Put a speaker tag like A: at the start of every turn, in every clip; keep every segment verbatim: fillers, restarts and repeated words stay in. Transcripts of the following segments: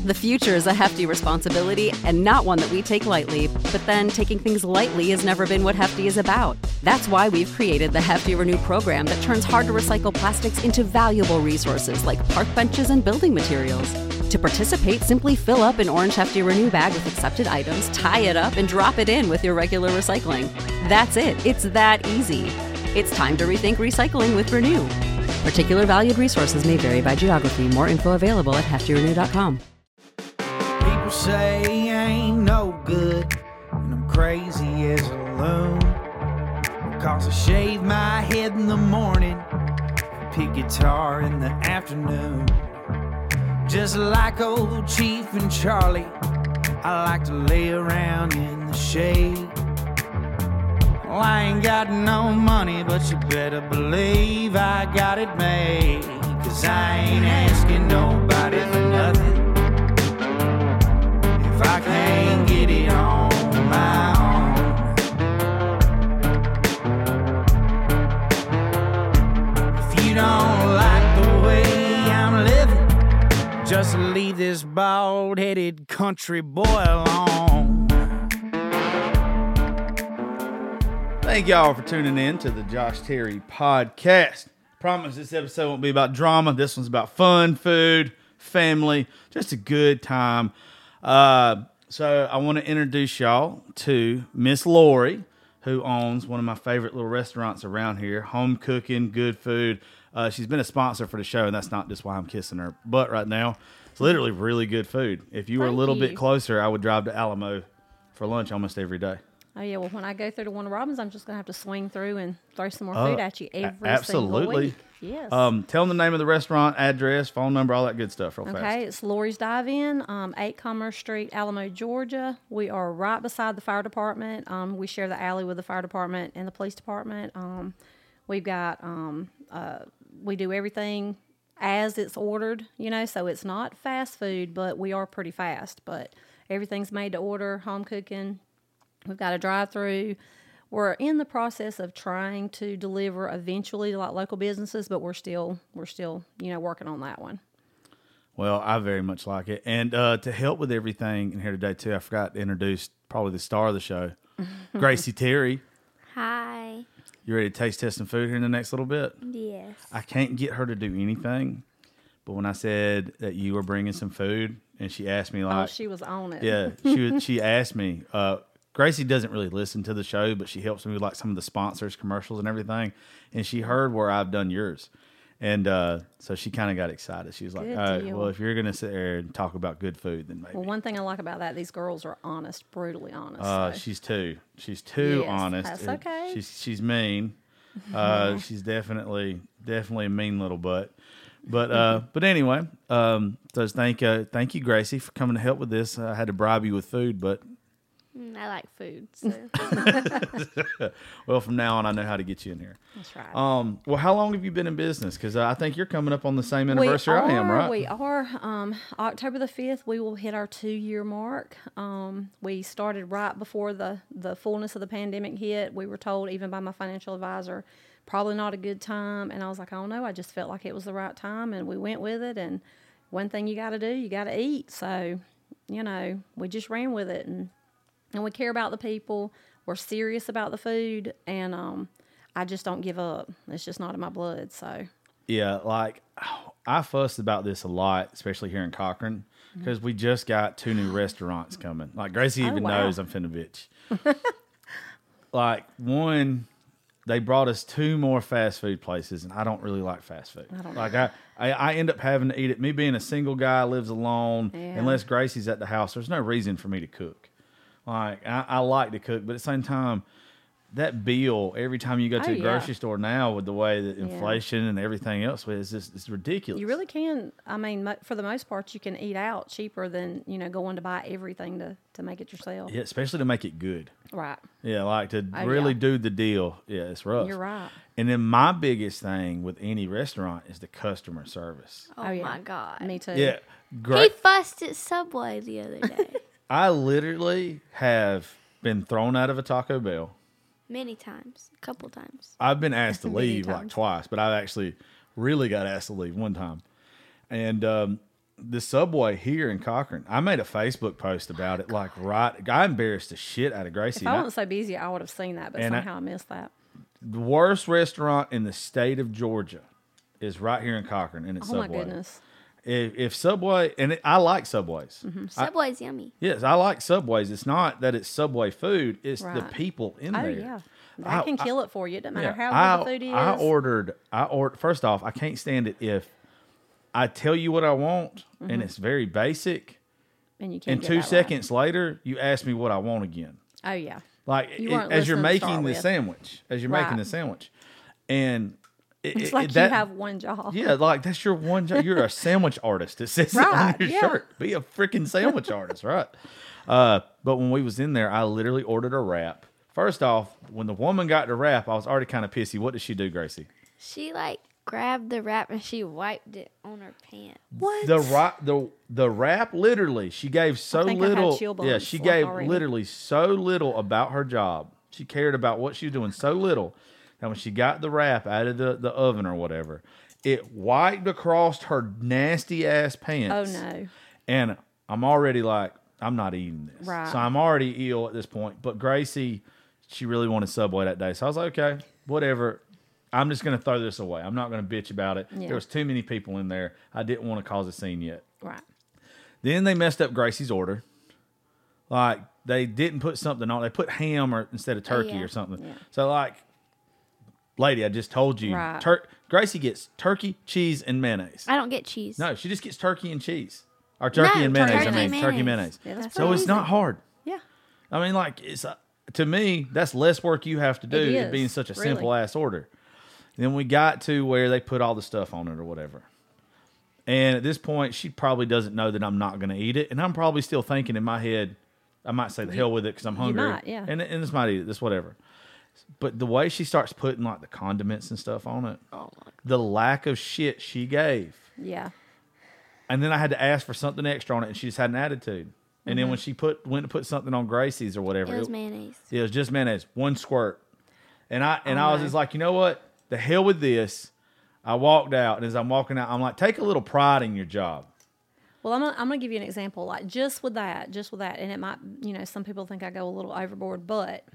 A: The future is a hefty responsibility and not one that we take lightly, but then taking things lightly has never been what Hefty is about. That's why we've created the Hefty Renew program that turns hard-to-recycle plastics into valuable resources like park benches and building materials. To participate, simply fill up an orange Hefty Renew bag with accepted items, tie it up, and drop it in with your regular recycling. That's it. It's that easy. It's time to rethink recycling with Renew. Particular valued resources may vary by geography. More info available at hefty renew dot com.
B: People say I ain't no good, and I'm crazy as a loon. Cause I shave my head in the morning, pick guitar in the afternoon. Just like old Chief and Charlie, I like to lay around in the shade. Well, I ain't got no money, but you better believe I got it made. Cause I ain't asking nobody for nothing if I can't get it on my own. If you don't like the way I'm living, just leave this bald-headed country boy alone.
C: Thank y'all for tuning in to the Josh Terry podcast. Promise this episode won't be about drama. This one's about fun, food, family, just a good time. Uh, so I want to introduce y'all to Miss Lori, who owns one of my favorite little restaurants around here. Home cooking, good food. Uh, she's been a sponsor for the show, and that's not just why I'm kissing her butt right now. It's literally really good food. If you were
D: Thank
C: a little
D: you.
C: bit closer, I would drive to Alamo for lunch almost every day.
D: Oh, yeah. Well, when I go through to Warner Robins, I'm just going to have to swing through and throw some more
C: Uh,
D: food at you every
C: a-
D: single
C: absolutely.
D: week. Yes.
C: Um, tell them the name of the restaurant, address, phone number, all that good stuff real fast.
D: Okay, it's Lori's Dive-In, um, eight Commerce Street, Alamo, Georgia. We are right beside the fire department. Um, we share the alley with the fire department and the police department. Um, we've got, um, uh, we do everything as it's ordered, you know, so it's not fast food, but we are pretty fast. But everything's made to order, home cooking. We've got a drive-through. We're in the process of trying to deliver eventually to like local businesses, but we're still we're still you know working on that one.
C: Well, I very much like it. And uh, to help with everything in here today, too, I forgot to introduce probably the star of the show, Gracie Terry.
E: Hi.
C: You ready to taste test some food here in the next little bit?
E: Yes.
C: I can't get her to do anything, but when I said that you were bringing some food, and she asked me like,
D: Oh, she was on it.
C: yeah, she was, she asked me. Uh, Gracie doesn't really listen to the show, but she helps me with like some of the sponsors, commercials, and everything. And she heard where I've done yours, and uh, so she kind of got excited. She was like,
D: Good
C: "All right,
D: deal.
C: well, if you're gonna sit there and talk about good food, then maybe."
D: Well, one thing I like about that, these girls are honest, brutally honest.
C: Uh,
D: so.
C: she's too. She's too
D: Yes,
C: honest.
D: that's
C: and
D: okay.
C: She's she's mean. Uh, she's definitely definitely a mean little butt. But uh, but anyway, um, so thank uh, thank you, Gracie, for coming to help with this. I had to bribe you with food, but
E: Mm, I like food, so
C: well, from now on, I know how to get you in here.
D: That's right.
C: Um, well, how long have you been in business? Because I think you're coming up on the same anniversary
D: we are,
C: I am, right?
D: We are. Um, October the fifth, we will hit our two-year mark. Um, we started right before the, the fullness of the pandemic hit. We were told, even by my financial advisor, probably not a good time. And I was like, I don't know. I just felt like it was the right time, and we went with it. And one thing you got to do, you got to eat. So, you know, we just ran with it, and and we care about the people. We're serious about the food, and um, I just don't give up. It's just not in my blood. So.
C: Yeah, like I fuss about this a lot, especially here in Cochran, because we just got two new restaurants coming. Like Gracie
D: Oh,
C: even
D: wow.
C: knows I'm finna bitch. Like one, they brought us two more fast food places, and I don't really like fast food.
D: I don't
C: like I, I, I end up having to eat it. Me being a single guy, lives alone,
D: Yeah.
C: unless Gracie's at the house, there's no reason for me to cook. Like I, I like to cook, but at the same time, that bill every time you go to
D: Oh,
C: the
D: yeah.
C: grocery store now, with the way that
D: Yeah.
C: inflation and everything else is, just it's ridiculous.
D: You really can. I mean, mo- for the most part, you can eat out cheaper than, you know, going to buy everything to, to make it yourself.
C: Yeah, especially to make it good.
D: Right.
C: Yeah, like to
D: Oh,
C: really
D: yeah.
C: do the deal. Yeah, it's rough.
D: You're right.
C: And then my biggest thing with any restaurant is the customer service.
E: oh,
D: Oh, yeah.
E: my god.
D: Me too.
C: Yeah,
E: He
C: great.
E: fussed at Subway the other day.
C: I literally have been thrown out of a Taco Bell.
E: Many times. A couple times.
C: I've been asked to
D: Many
C: leave like
D: times.
C: twice, but I actually really got asked to leave one time. And um, the Subway here in Cochran, I made a Facebook post about it. Like, right, I embarrassed the shit out of Gracie.
D: If I wasn't so busy, I would have seen that, but
C: And I-
D: somehow I, missed that.
C: The worst restaurant in the state of Georgia is right here in Cochran, and it's
D: Oh
C: Subway.
D: my goodness.
C: If, if Subway, and it, I like Subways.
D: Mm-hmm.
E: Subway's yummy.
C: Yes, I like Subways. It's not that it's Subway food; it's the
D: Right.
C: people in
D: Oh
C: there.
D: yeah, that
C: I-
D: can kill it for you. It doesn't matter
C: Yeah,
D: how good
C: I,
D: the food is.
C: I ordered. I ordered. First off, I can't stand it if I tell you what I want and it's very basic,
D: and you can't
C: and
D: get
C: two
D: that right.
C: seconds later you ask me what I want again.
D: Oh yeah.
C: Like
D: You
C: it-
D: weren't
C: as you're
D: listening to start
C: making the
D: with.
C: sandwich, as you're making
D: Right.
C: the sandwich, and it,
D: It's
C: it-
D: like
C: that-
D: you have one job.
C: Yeah, like that's your one job. You're a sandwich artist. It says it on
D: Right,
C: your
D: yeah.
C: shirt. Be a freaking sandwich artist, right? Uh, but when we was in there, I literally ordered a wrap. First off, when the woman got the wrap, I was already kind of pissy. What did she do, Gracie?
E: She like grabbed the wrap and she wiped it on her pants.
D: What?
C: The wrap, the the wrap, literally, she gave so
D: think I had
C: little.
D: chill
C: Yeah,
D: bumps,
C: she
D: like,
C: gave
D: already.
C: literally so little about her job. She cared about what she was doing so little. And when she got the wrap out of the, the oven or whatever, it wiped across her nasty ass
D: Oh
C: pants.
D: no.
C: And I'm already like, I'm not eating this.
D: Right.
C: So I'm already ill at this point. But Gracie, she really wanted Subway that day. So I was like, okay, whatever. I'm just going to throw this away. I'm not going to bitch about it.
D: Yeah.
C: There was too many people in there. I didn't want to cause a scene yet.
D: Right.
C: Then they messed up Gracie's order. Like, they didn't put something on. They put ham or instead of turkey
E: yeah.
C: or something.
D: Yeah.
C: So, like, lady, I just told you.
D: Right.
C: Tur- Gracie gets turkey, cheese, and mayonnaise.
E: I don't get cheese.
C: No, she just gets turkey and cheese. Or turkey
E: No,
C: and mayonnaise,
E: turkey
C: I mean.
E: and
C: Turkey and
E: mayonnaise.
C: mayonnaise.
D: Yeah, that's
C: So
D: pretty
C: it's
D: easy.
C: not hard.
D: Yeah.
C: I mean, like, it's uh, to me, that's less work you have to do
D: It
C: it
D: is,
C: being such a
D: really.
C: simple ass order. Then we got to where they put all the stuff on it or whatever. And at this point, she probably doesn't know that I'm not going to eat it. And I'm probably still thinking in my head, I might say the hell with it because I'm hungry.
D: might, yeah.
C: And, and this might eat it, this whatever. But the way she starts putting like the condiments and stuff on it,
E: Oh my.
C: the lack of shit she gave.
D: Yeah.
C: And then I had to ask for something extra on it, and she just had an attitude. And then when she put went to put something on Gracie's or whatever,
E: It was
C: it,
E: mayonnaise.
C: it was just mayonnaise, one squirt. And I and
D: Oh,
C: I was
D: no.
C: just like, you know what? The hell with this. I walked out, and as I'm walking out, I'm like, take a little pride in your job.
D: Well, I'm gonna, I'm gonna give you an example, like just with that, just with that, and it might, you know, some people think I go a little overboard, but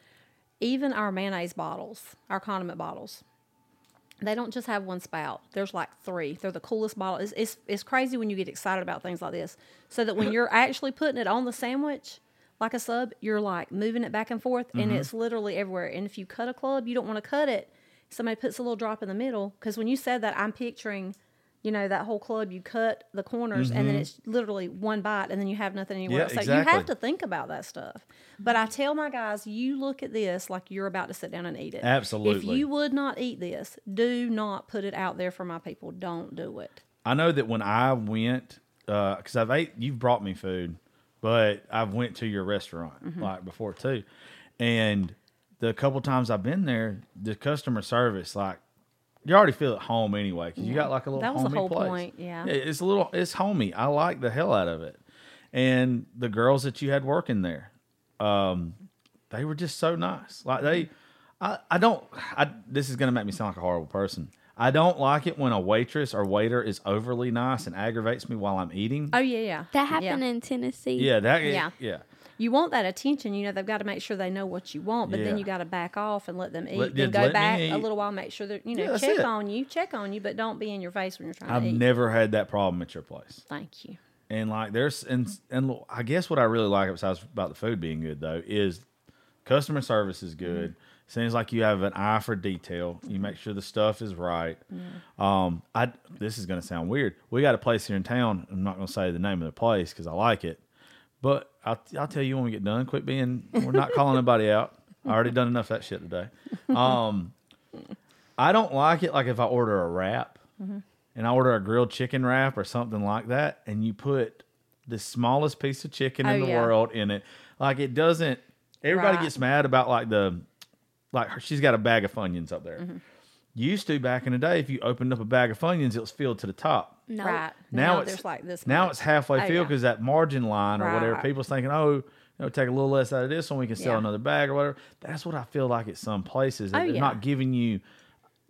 D: even our mayonnaise bottles, our condiment bottles, they don't just have one spout. There's like three. They're the coolest bottle. It's, it's, it's crazy when you get excited about things like this. So that when you're actually putting it on the sandwich, like a sub, you're like moving it back and forth, and
C: Mm-hmm.
D: it's literally everywhere. And if you cut a club, you don't want to cut it. Somebody puts a little drop in the middle, because when you said that, I'm picturing, you know, that whole club, you cut the corners, and then it's literally one bite, and then you have nothing anywhere
C: Mm-hmm. Yeah,
D: else. So you
C: exactly.
D: have to think about that stuff. But I tell my guys, you look at this like you're about to sit down and eat it. If
C: Absolutely.
D: you would not eat this, do not put it out there for my people. Don't do it.
C: I know that when I went, because I've ate, you've brought me food, but I've went to your restaurant
D: Mm-hmm.
C: like before too, and the couple times I've been there, the customer service, like, you already feel at home anyway because you got like a little
D: That was the
C: homey
D: whole
C: place.
D: point, yeah.
C: It's a little, it's homey. I like the hell out of it, and the girls that you had working there, um, they were just so nice. Like they, I, I don't. I this is gonna make me sound like a horrible person. I don't like it when a waitress or waiter is overly nice and aggravates me while I'm eating.
D: Oh yeah, yeah.
E: That happened
D: Yeah.
E: in Tennessee.
C: Yeah, that.
D: Yeah.
C: Yeah, yeah.
D: You want that attention, you know, they've got to make sure they know what you want, but
C: Yeah.
D: then you got to back off and let them eat.
C: Let-
D: then
C: just
D: go
C: let me
D: back a
C: eat.
D: little while, make sure that, you know,
C: Yeah, that's
D: check
C: it.
D: on you, check on you, but don't be in your face when you're trying
C: I've
D: to eat.
C: never had that problem at your place.
D: Thank you.
C: And like there's and and I guess what I really like besides about the food being good though is customer service is good.
D: Mm-hmm.
C: Seems like you have an eye for detail. You make sure the stuff is right. Um, I this is gonna sound weird. We got a place here in town. I'm not gonna say the name of the place because I like it, but I'll I'll tell you when we get done. Quit being. We're not calling anybody out. I already done enough of that shit today. Um, I don't like it like if I order a wrap
D: Mm-hmm.
C: and I order a grilled chicken wrap or something like that, and you put the smallest piece of chicken in
D: Oh,
C: the
D: yeah.
C: world in it. Like it doesn't. Everybody
D: Right.
C: gets mad about like the like her, she's got a bag of Funyuns up there.
D: Mm-hmm.
C: Used to back in the day, if you opened up a bag of Funyuns, it was filled to the top.
E: No.
D: Right.
C: Now,
D: Now,
C: it's
D: there's like this.
C: Now
D: much.
C: it's halfway
D: Oh,
C: filled
D: yeah.
C: because that margin line or whatever.
D: Right.
C: People's thinking, oh, you know, take a little less out of this, so we can sell
D: Yeah.
C: another bag or whatever. That's what I feel like at some places.
D: Oh,
C: They're
D: yeah.
C: not giving you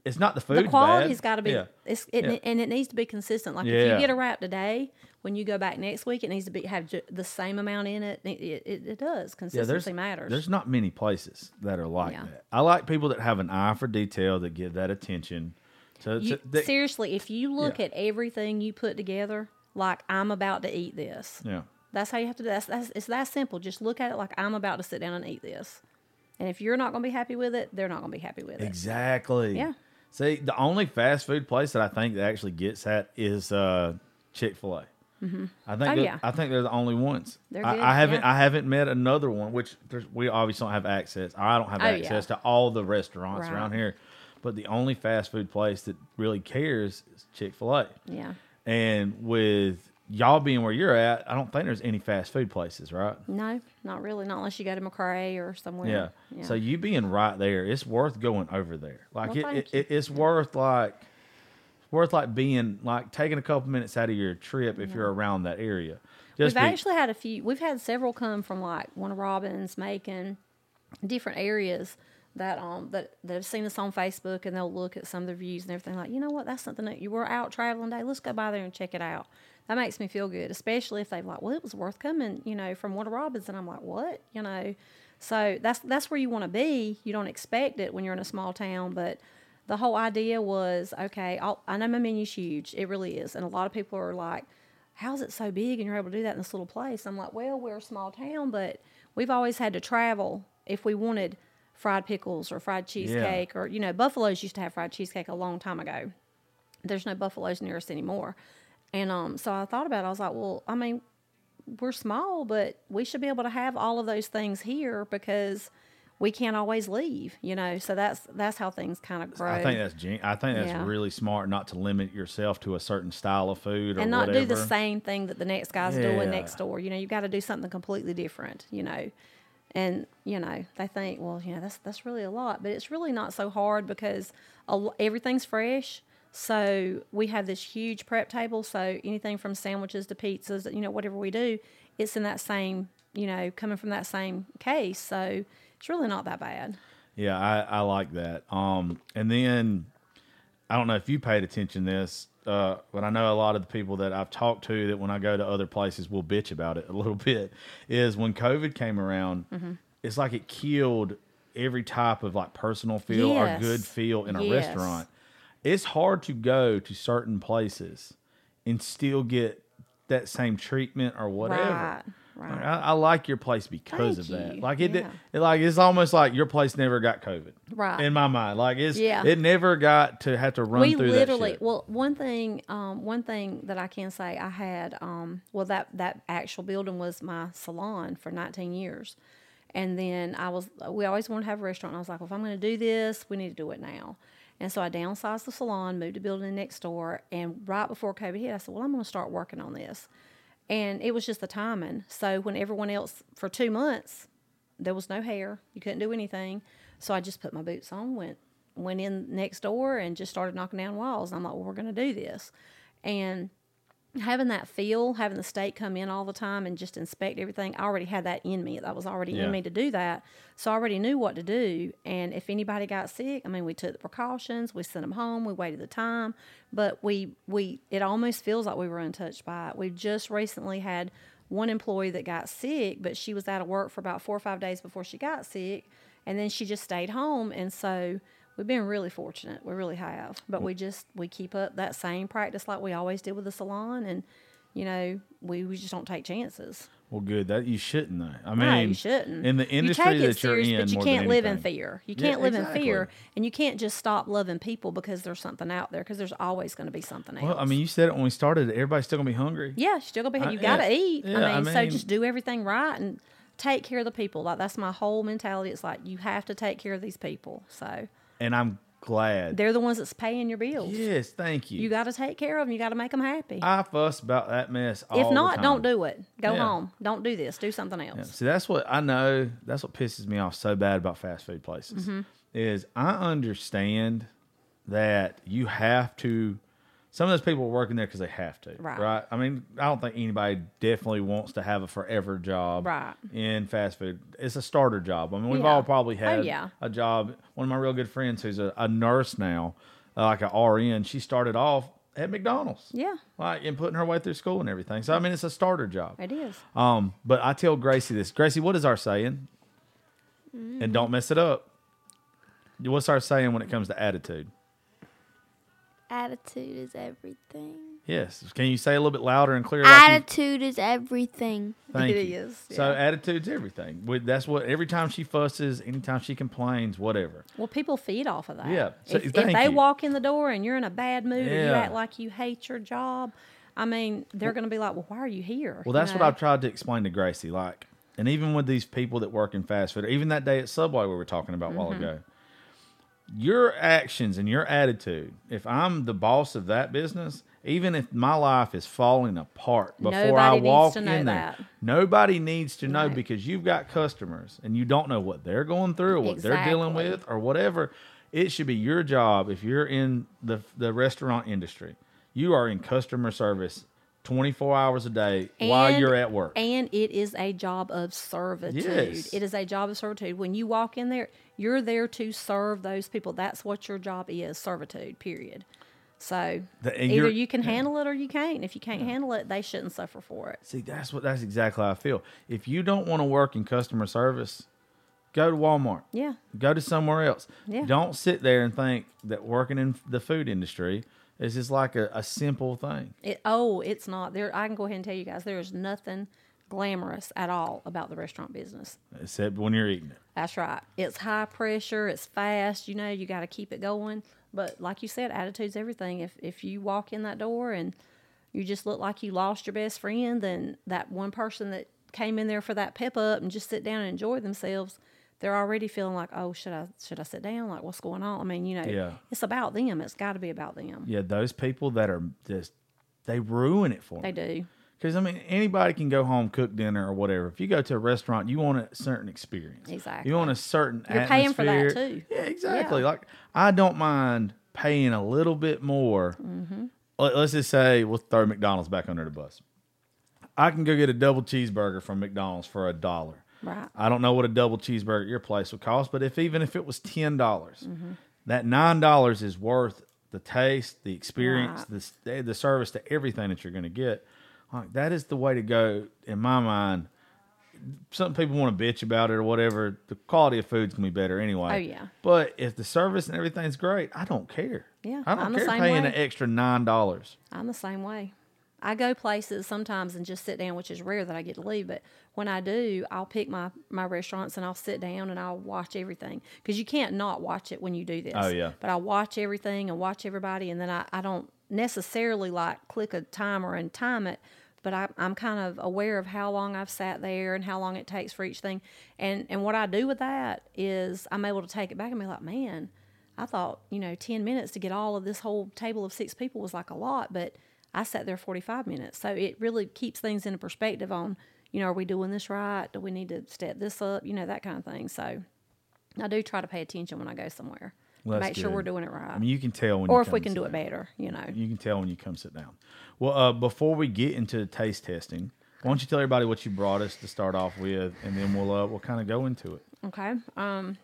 C: it's not the food.
D: The quality's
C: bad.
D: got to be,
C: Yeah.
D: it's, it,
C: Yeah.
D: and it needs to be consistent. Like if
C: Yeah.
D: you get a wrap today, when you go back next week, it needs to be have ju- the same amount in it. It, it, it does.
C: Yeah,
D: Consistency
C: there's,
D: matters.
C: there's not many places that are like
D: Yeah.
C: that. I like people that have an eye for detail, that give that attention. To,
D: You,
C: to that,
D: seriously, if you look
C: Yeah.
D: at everything you put together, like I'm about to eat this.
C: yeah.
D: That's how you have to do that. That's, it's that simple. Just look at it like I'm about to sit down and eat this. And if you're not going to be happy with it, they're not going to be happy with it.
C: Exactly.
D: Yeah.
C: See, the only fast food place that I think that actually gets that is uh, Chick-fil-A. Mm-hmm. I think
D: Oh,
C: they're-
D: yeah.
C: I think they're the only ones.
D: They're
C: I,
D: good,
C: I haven't
D: yeah.
C: I haven't met another one, which there's, we obviously don't have access. Or I don't have
D: Oh, yeah.
C: access to all the restaurants
D: Right.
C: around here. But the only fast food place that really cares is Chick-fil-A.
D: Yeah.
C: And with y'all being where you're at, I don't think there's any fast food places, right?
D: No, not really. Not unless you go to McRae or somewhere.
C: Yeah.
D: Yeah.
C: So you being right there, it's worth going over there. Like
D: Well,
C: it,
D: thank
C: it,
D: you.
C: it, it's worth like worth like being like taking a couple minutes out of your trip if you're around that area. Just
D: We've
C: be-
D: actually had a few. We've had several come from like Warner Robins, Macon, different areas that um that that have seen us on Facebook, and they'll look at some of the reviews and everything. Like, you know what, that's something that you were out traveling day. Let's go by there and check it out. That makes me feel good, especially if they've like, well, it was worth coming, you know, from Warner Robins, and I'm like, what, you know. So that's that's where you want to be. You don't expect it when you're in a small town, but the whole idea was, okay, I'll, I know my menu's huge. It really is, and a lot of people are like, how's it so big and you're able to do that in this little place? I'm like, well, we're a small town, but we've always had to travel if we wanted fried pickles or fried cheesecake, or, you know, Buffalo's used to have fried cheesecake a long time ago. There's no Buffalo's near us anymore. And um, so I thought about it. I was like, well, I mean, we're small, but we should be able to have all of those things here because we can't always leave, you know. So that's that's how things kind of grow.
C: I think that's gen- I think that's
D: Yeah.
C: really smart, not to limit yourself to a certain style of food or
D: and not
C: whatever.
D: do the same thing that the next guy's
C: Yeah.
D: doing next door. You know, you got to do something completely different, you know. And, you know, they think, well, you know, that's that's really a lot. But it's really not so hard because a, lo- everything's fresh. So we have this huge prep table. So anything from sandwiches to pizzas, you know, whatever we do, it's in that same, you know, coming from that same case. So it's really not that bad.
C: Yeah, I, I like that. Um, and then I don't know if you paid attention to this, uh, but I know a lot of the people that I've talked to that when I go to other places will bitch about it a little bit. Is when COVID came around,
D: Mm-hmm.
C: it's like it killed every type of like personal feel
D: Yes.
C: or good feel in a
D: Yes.
C: restaurant. It's hard to go to certain places and still get that same treatment or whatever.
D: Right, right.
C: Like, I, I like your place because
D: Thank
C: of that.
D: you.
C: Like it,
D: Yeah.
C: it, like it's almost like your place never got COVID.
D: Right.
C: In my mind, like it's
D: Yeah.
C: it never got to have to run
D: we
C: through
D: literally
C: that shit.
D: well one thing um one thing that I can say I had um well that that actual building was my salon for nineteen years, and then I was we always wanted to have a restaurant, and I was like, well, if I'm going to do this, we need to do it now. And so I downsized the salon, moved a building next door, and right before COVID hit, I said, well, I'm going to start working on this. And it was just the timing. So when everyone else, for two months, there was no hair. You couldn't do anything. So I just put my boots on, went went in next door, and just started knocking down walls. And I'm like, well, we're going to do this. And having that feel, having the state come in all the time and just inspect everything, I already had that in me. That was already
C: Yeah.
D: in me to do that. So I already knew what to do. And if anybody got sick, I mean, we took the precautions. We sent them home. We waited the time. But we, we it almost feels like we were untouched by it. We just recently had one employee that got sick, but she was out of work for about four or five days before she got sick. And then she just stayed home. And so we've been really fortunate. We really have. But we just, we keep up that same practice like we always did with the salon. And, you know, we, we just don't take chances.
C: Well, good. That you shouldn't though. I
D: No,
C: mean,
D: you shouldn't.
C: in the industry
D: you take it
C: that you're
D: serious,
C: in,
D: but you
C: more
D: can't
C: than
D: live in
C: anything.
D: fear. You
C: Yeah,
D: can't live
C: exactly.
D: in fear, and you can't just stop loving people because there's something out there. Because there's always going to be something else.
C: Well, I mean, you said it when we started. Everybody's still gonna be hungry.
D: yeah, you're still gonna be.
C: I-
D: You got to
C: yeah,
D: eat.
C: yeah,
D: I,
C: I
D: mean, so
C: mean-
D: just do everything right and take care of the people. Like that's my whole mentality. It's like you have to take care of these people. So
C: And I'm glad.
D: they're the ones that's paying your bills.
C: Yes, thank you.
D: You got to take care of them. You got to make them happy.
C: I fuss about that mess. All
D: if
C: the
D: not,
C: time.
D: don't do it. Go
C: Yeah.
D: home. Don't do this. Do something else.
C: Yeah. See, that's what I know. That's what pisses me off so bad about fast food places.
D: Mm-hmm.
C: Is I understand that you have to Some of those people are working there because they have to,
D: Right.
C: right? I mean, I don't think anybody definitely wants to have a forever job
D: Right.
C: in fast food. It's a starter job. I mean, we've
D: Yeah.
C: all probably
D: Oh,
C: had
D: yeah.
C: a job. One of my real good friends who's a, a nurse now, uh, like an R N, she started off at McDonald's.
D: Yeah,
C: Like, and putting her way through school and everything. So, I mean, it's a starter job.
D: it is.
C: Um, but I tell Gracie this. Gracie, what is our saying? And don't mess it up. What's our saying when it comes to attitude?
E: Attitude is everything.
C: Yes. Can you say a little bit louder and clearer? Like you-
E: Attitude is everything.
C: Thank
D: It
C: you.
D: is,
C: So
D: yeah.
C: attitude's everything. We- That's what every time she fusses, anytime she complains, whatever.
D: Well, people feed off of that.
C: Yeah, so
D: If, if
C: thank
D: they
C: you.
D: walk in the door and you're in a bad mood or you
C: Yeah.
D: act like you hate your job, I mean, they're going to be like, well, why are you here?
C: Well,
D: You
C: that's what
D: know?
C: I've tried to explain to Gracie. Like, and even with these people that work in fast food, or even that day at Subway we were talking about a while
D: Mm-hmm.
C: ago, your actions and your attitude. If I'm the boss of that business, even if my life is falling apart before
D: Nobody
C: I
D: needs
C: walk
D: to
C: in
D: know
C: there,
D: that.
C: nobody needs to know
D: Right.
C: because you've got customers and you don't know what they're going through or what they're dealing
D: Exactly.
C: with or whatever. It should be your job if you're in the the restaurant industry. You are in customer service twenty-four hours a day while
D: And-
C: you're at work.
D: And it is a job of servitude.
C: Yes.
D: It is a job of servitude. When you walk in there, you're there to serve those people. That's what your job is, servitude, period. So
C: The- and
D: either
C: you're-
D: you can handle it or you can't. If you can't handle it, they shouldn't suffer for it.
C: See, that's what that's exactly how I feel. If you don't want to work in customer service, go to Walmart.
D: Yeah.
C: Go to somewhere else.
D: Yeah.
C: Don't sit there and think that working in the food industry is just like a, a simple thing.
D: It, oh, it's not. There. I can go ahead and tell you guys, there is nothing glamorous at all about the restaurant business.
C: Except when you're eating it.
D: That's right. It's high pressure. It's fast. You know, you got to keep it going. But like you said, attitude's everything. If if you walk in that door and you just look like you lost your best friend, then that one person that came in there for that pep up and just sit down and enjoy themselves, they're already feeling like, oh, should I should I sit down? Like, what's going on? I mean, you know,
C: Yeah.
D: it's about them. It's got to be about them.
C: Yeah, those people that are just, they ruin it for me.
D: They do.
C: Because, I mean, anybody can go home, cook dinner or whatever. If you go to a restaurant, you want a certain experience.
D: Exactly.
C: You want a certain
D: You're paying for that,
C: atmosphere.
D: too.
C: Yeah, exactly.
D: Yeah.
C: Like, I don't mind paying a little bit more.
D: Mm-hmm.
C: Let- Let's just say we'll throw McDonald's back under the bus. I can go get a double cheeseburger from McDonald's for a dollar.
D: Right.
C: I don't know what a double cheeseburger at your place would cost, but if even if it was ten dollars,
D: Mm-hmm.
C: that nine dollars is worth the taste, the experience,
D: Right.
C: the s- the service, to everything that you're going to get. Like, that is the way to go in my mind. Some people want to bitch about it or whatever. The quality of food's gonna be better anyway.
D: Oh, yeah.
C: But if the service and everything's great, I don't care.
D: Yeah,
C: I don't
D: I'm the
C: care
D: same
C: paying
D: way.
C: an extra nine dollars.
D: I'm the same way. I go places sometimes and just sit down, which is rare that I get to leave. But when I do, I'll pick my, my restaurants and I'll sit down and I'll watch everything. Because you can't not watch it when you do this.
C: Oh, yeah.
D: But I watch everything and watch everybody. And then I, I don't necessarily like click a timer and time it. But I, I'm kind of aware of how long I've sat there and how long it takes for each thing. And, and what I do with that is I'm able to take it back and be like, man, I thought, you know, ten minutes to get all of this whole table of six people was like a lot, but I sat there forty-five minutes. So it really keeps things in a perspective on, you know, are we doing this right? Do we need to step this up? You know, that kind of thing. So I do try to pay attention when I go somewhere.
C: Well, that's
D: Make sure
C: good.
D: we're doing it right.
C: I mean, you can tell when.
D: or
C: you
D: if we
C: come
D: can
C: sit
D: do it
C: down.
D: better, you know.
C: You can tell when you come sit down. Well, uh, before we get into taste testing, why don't you tell everybody what you brought us to start off with, and then we'll uh, we'll kind of go into it.
D: Okay. Um,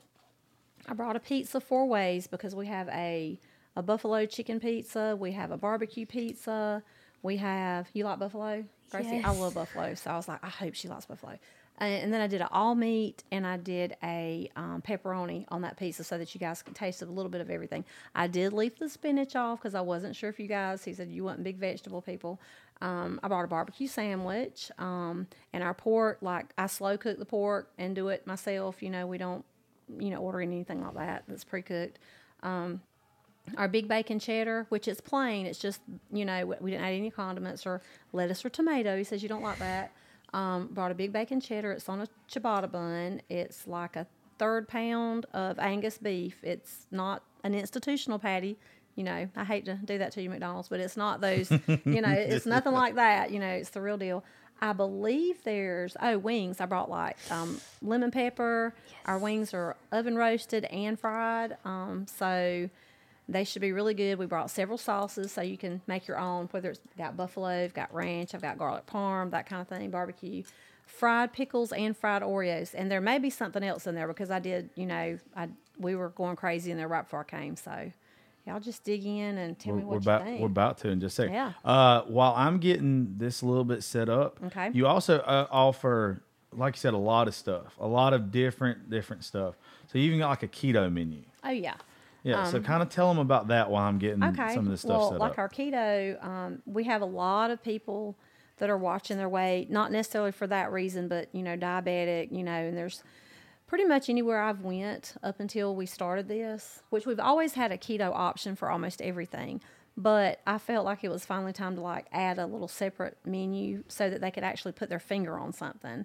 D: I brought a pizza four ways because we have a, a buffalo chicken pizza. We have a barbecue pizza. We have, you like buffalo, Gracie? I
E: Yes.
D: love buffalo. So I was like, I hope she likes buffalo. And, and then I did an all meat and I did a um, pepperoni on that pizza so that you guys could taste a little bit of everything. I did leave the spinach off because I wasn't sure if you guys, he said you wasn't big vegetable people. Um, I brought a barbecue sandwich um, and our pork, like I slow cook the pork and do it myself. You know, we don't, you know, order anything like that that's pre-cooked. Um, our big bacon cheddar, which is plain. It's just, you know, we we didn't add any condiments or lettuce or tomato. He says you don't like that. Um, brought a big bacon cheddar. It's on a ciabatta bun. It's like a third pound of Angus beef. It's not an institutional patty. You know, I hate to do that to you, McDonald's, but it's not those, you know, it's nothing like that. You know, it's the real deal. I believe there's, oh, wings. I brought like um, lemon pepper. Our wings are oven roasted and fried. Um, so They should be really good. We brought several sauces so you can make your own, whether it's got buffalo, I've got ranch, I've got garlic parm, that kind of thing, barbecue. Fried pickles and fried Oreos. And there may be something else in there because I did, you know, I we were going crazy in there right before I came. So y'all just dig in and tell
C: we're,
D: me what
C: we're
D: you
C: about,
D: think.
C: We're about to in just a second.
D: Yeah.
C: Uh, while I'm getting this a little bit set up,
D: Okay.
C: you also uh, offer, like you said, a lot of stuff, a lot of different different stuff. So you even got like a keto menu.
D: Oh, yeah.
C: Yeah, so kind of tell them about that while I'm getting
D: Okay.
C: some of this stuff
D: well,
C: set
D: like
C: up.
D: our keto, um, we have a lot of people that are watching their weight, not necessarily for that reason, but, you know, diabetic, you know, and there's pretty much anywhere I've went up until we started this, which we've always had a keto option for almost everything. But I felt like it was finally time to like add a little separate menu so that they could actually put their finger on something.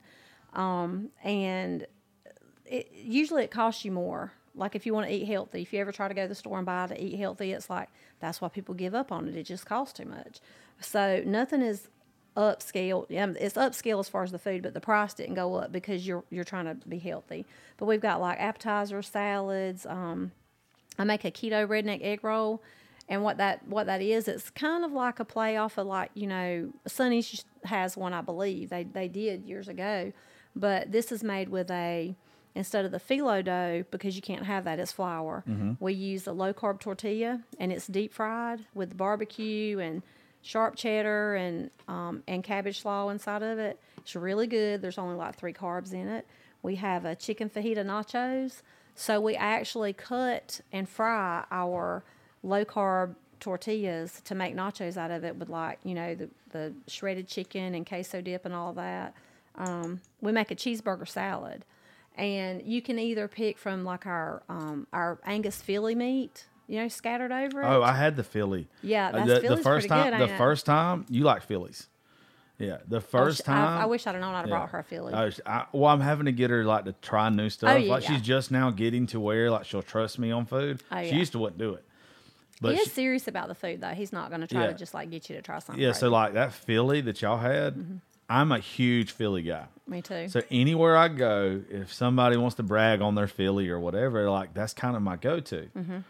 D: Um, and it, usually it costs you more. Like if you want to eat healthy, if you ever try to go to the store and buy to eat healthy, it's like, that's why people give up on it. It just costs too much. So nothing is upscale. Yeah, it's upscale as far as the food, but the price didn't go up because you're you're trying to be healthy. But we've got like appetizers, salads. Um, I make a keto redneck egg roll, and what that what that is, it's kind of like a play off of like you know Sonny's has one, I believe they they did years ago, but this is made with a instead of the phyllo dough, because you can't have that, it's flour.
C: Mm-hmm.
D: We use a low carb tortilla, and it's deep fried with barbecue and sharp cheddar and um, and cabbage slaw inside of it. It's really good. There's only like three carbs in it. We have a chicken fajita nachos. So we actually cut and fry our low carb tortillas to make nachos out of it with like, you know, the, the shredded chicken and queso dip and all of that. Um, we make a cheeseburger salad. And you can either pick from like our um, our Angus Philly meat, you know, scattered over it.
C: Oh, I had the Philly.
D: Yeah,
C: Uh,
D: that's
C: the,
D: Philly's
C: the first
D: pretty
C: time.
D: good,
C: the
D: ain't it?
C: first time you like Phillies. Yeah, the
D: I
C: first
D: wish- I-
C: time.
D: I, wish I'd have known I'd have
C: yeah.
D: brought her a Philly.
C: I was- I- well, I'm having to get her like to try new stuff.
D: Oh, yeah,
C: like
D: yeah.
C: she's just now getting to where like she'll trust me on food.
D: Oh,
C: She
D: yeah.
C: used to wouldn't do it. But
D: he is
C: she-
D: serious about the food, though. He's not going to try
C: Yeah.
D: to just like get you to try something.
C: yeah, so
D: crazy.
C: like that Philly that y'all had,
D: Mm-hmm.
C: I'm a huge Philly guy.
D: Me too.
C: So anywhere I go, if somebody wants to brag on their Philly or whatever, like that's kind of my go-to.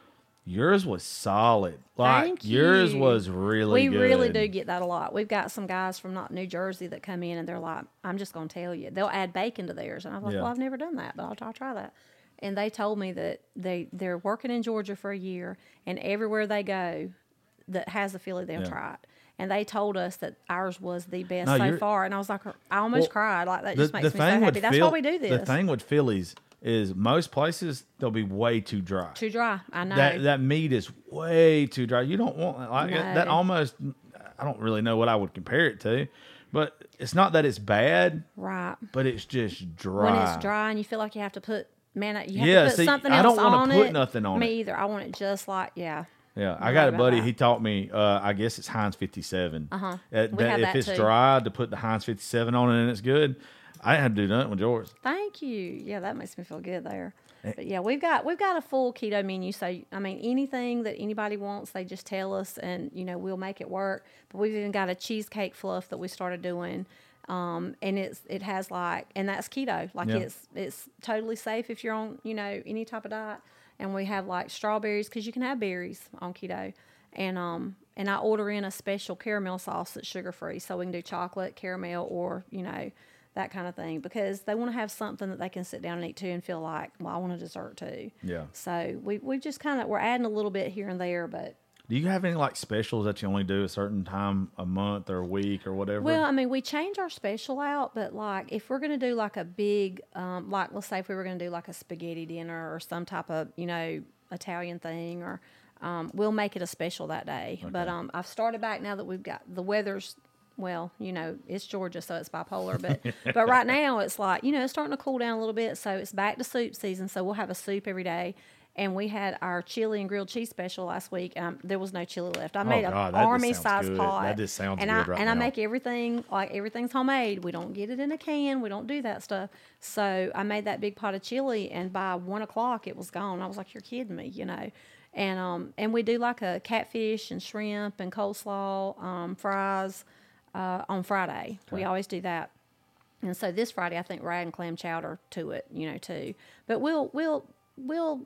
C: Yours was solid. Like
D: Thank
C: yours
D: you.
C: was really
D: we
C: good.
D: really do get that a lot. We've got some guys from not New Jersey that come in and they're like, I'm just going to tell you. They'll add bacon to theirs. And I'm like,
C: Yeah.
D: well, I've never done that, but I'll, I'll try that. And they told me that they, they're working in Georgia for a year, and everywhere they go that has a Philly, they'll
C: Yeah.
D: try it. And they told us that ours was the best
C: No,
D: so
C: you're-
D: far. And I was like, I almost
C: Well,
D: cried. Like, that
C: The,
D: just makes
C: the
D: me so
C: thing
D: happy.
C: with
D: That's
C: Phil-
D: why we do this.
C: The thing with Phillies is most places they'll be way too dry.
D: Too dry. I know.
C: That that meat is way too dry. You don't want like
D: No.
C: that. Almost, I don't really know what I would compare it to, but it's not that it's bad,
D: right.
C: but it's just dry.
D: When it's dry and you feel like you have to put, man, you have
C: Yeah,
D: to put
C: see,
D: something
C: I
D: else
C: don't wanna
D: on
C: put
D: it.
C: nothing on
D: Me
C: it.
D: either. I want it just like, yeah.
C: Yeah, I
D: Right
C: got a
D: about
C: buddy.
D: that.
C: He taught me. Uh, I guess it's Heinz fifty-seven.
D: Uh-huh.
C: That,
D: We
C: that
D: have
C: if
D: that
C: it's
D: too.
C: dry, to put the Heinz fifty-seven on it and it's good. I didn't have to do nothing with yours.
D: Thank you. Yeah, that makes me feel good there.
C: Eh.
D: But yeah, we've got we've got a full keto menu. So I mean, anything that anybody wants, they just tell us, and you know we'll make it work. But we've even got a cheesecake fluff that we started doing, um, and it's it has like, and that's keto. Like
C: Yeah.
D: it's it's totally safe if you're on you know any type of diet. And we have like strawberries because you can have berries on keto, and um and I order in a special caramel sauce that's sugar free, so we can do chocolate, caramel, or you know. That kind of thing, because they want to have something that they can sit down and eat too and feel like, well, I want a dessert too.
C: Yeah.
D: So we we just kind of we're adding a little bit here and there, but
C: Do you have any like specials that you only do a certain time a month or a week or whatever?
D: well, I mean, we change our special out, but like if we're gonna do like a big, um, like let's say if we were gonna do like a spaghetti dinner or some type of you know Italian thing, or um, we'll make it a special that day. But um, I've started back now that we've got the weather's. Well, you know, it's Georgia, so it's bipolar. But but right now, it's like, you know, it's starting to cool down a little bit. So it's back to soup season. So we'll have a soup every day. And we had our chili and grilled cheese special last week. Um, there was no chili left. I made
C: Oh,
D: an
C: God, that just
D: army
C: sounds
D: size
C: good.
D: pot.
C: That just sounds
D: and
C: good
D: I,
C: right
D: And I
C: now.
D: make everything, like everything's homemade. We don't get it in a can. We don't do that stuff. So I made that big pot of chili, and by one o'clock, it was gone. I was like, you're kidding me, you know. And um and we do like a catfish and shrimp and coleslaw, um, fries. Uh, on Friday. We always do that. And so this Friday, I think we're adding clam chowder to it, you know, too. But we'll, we'll, we'll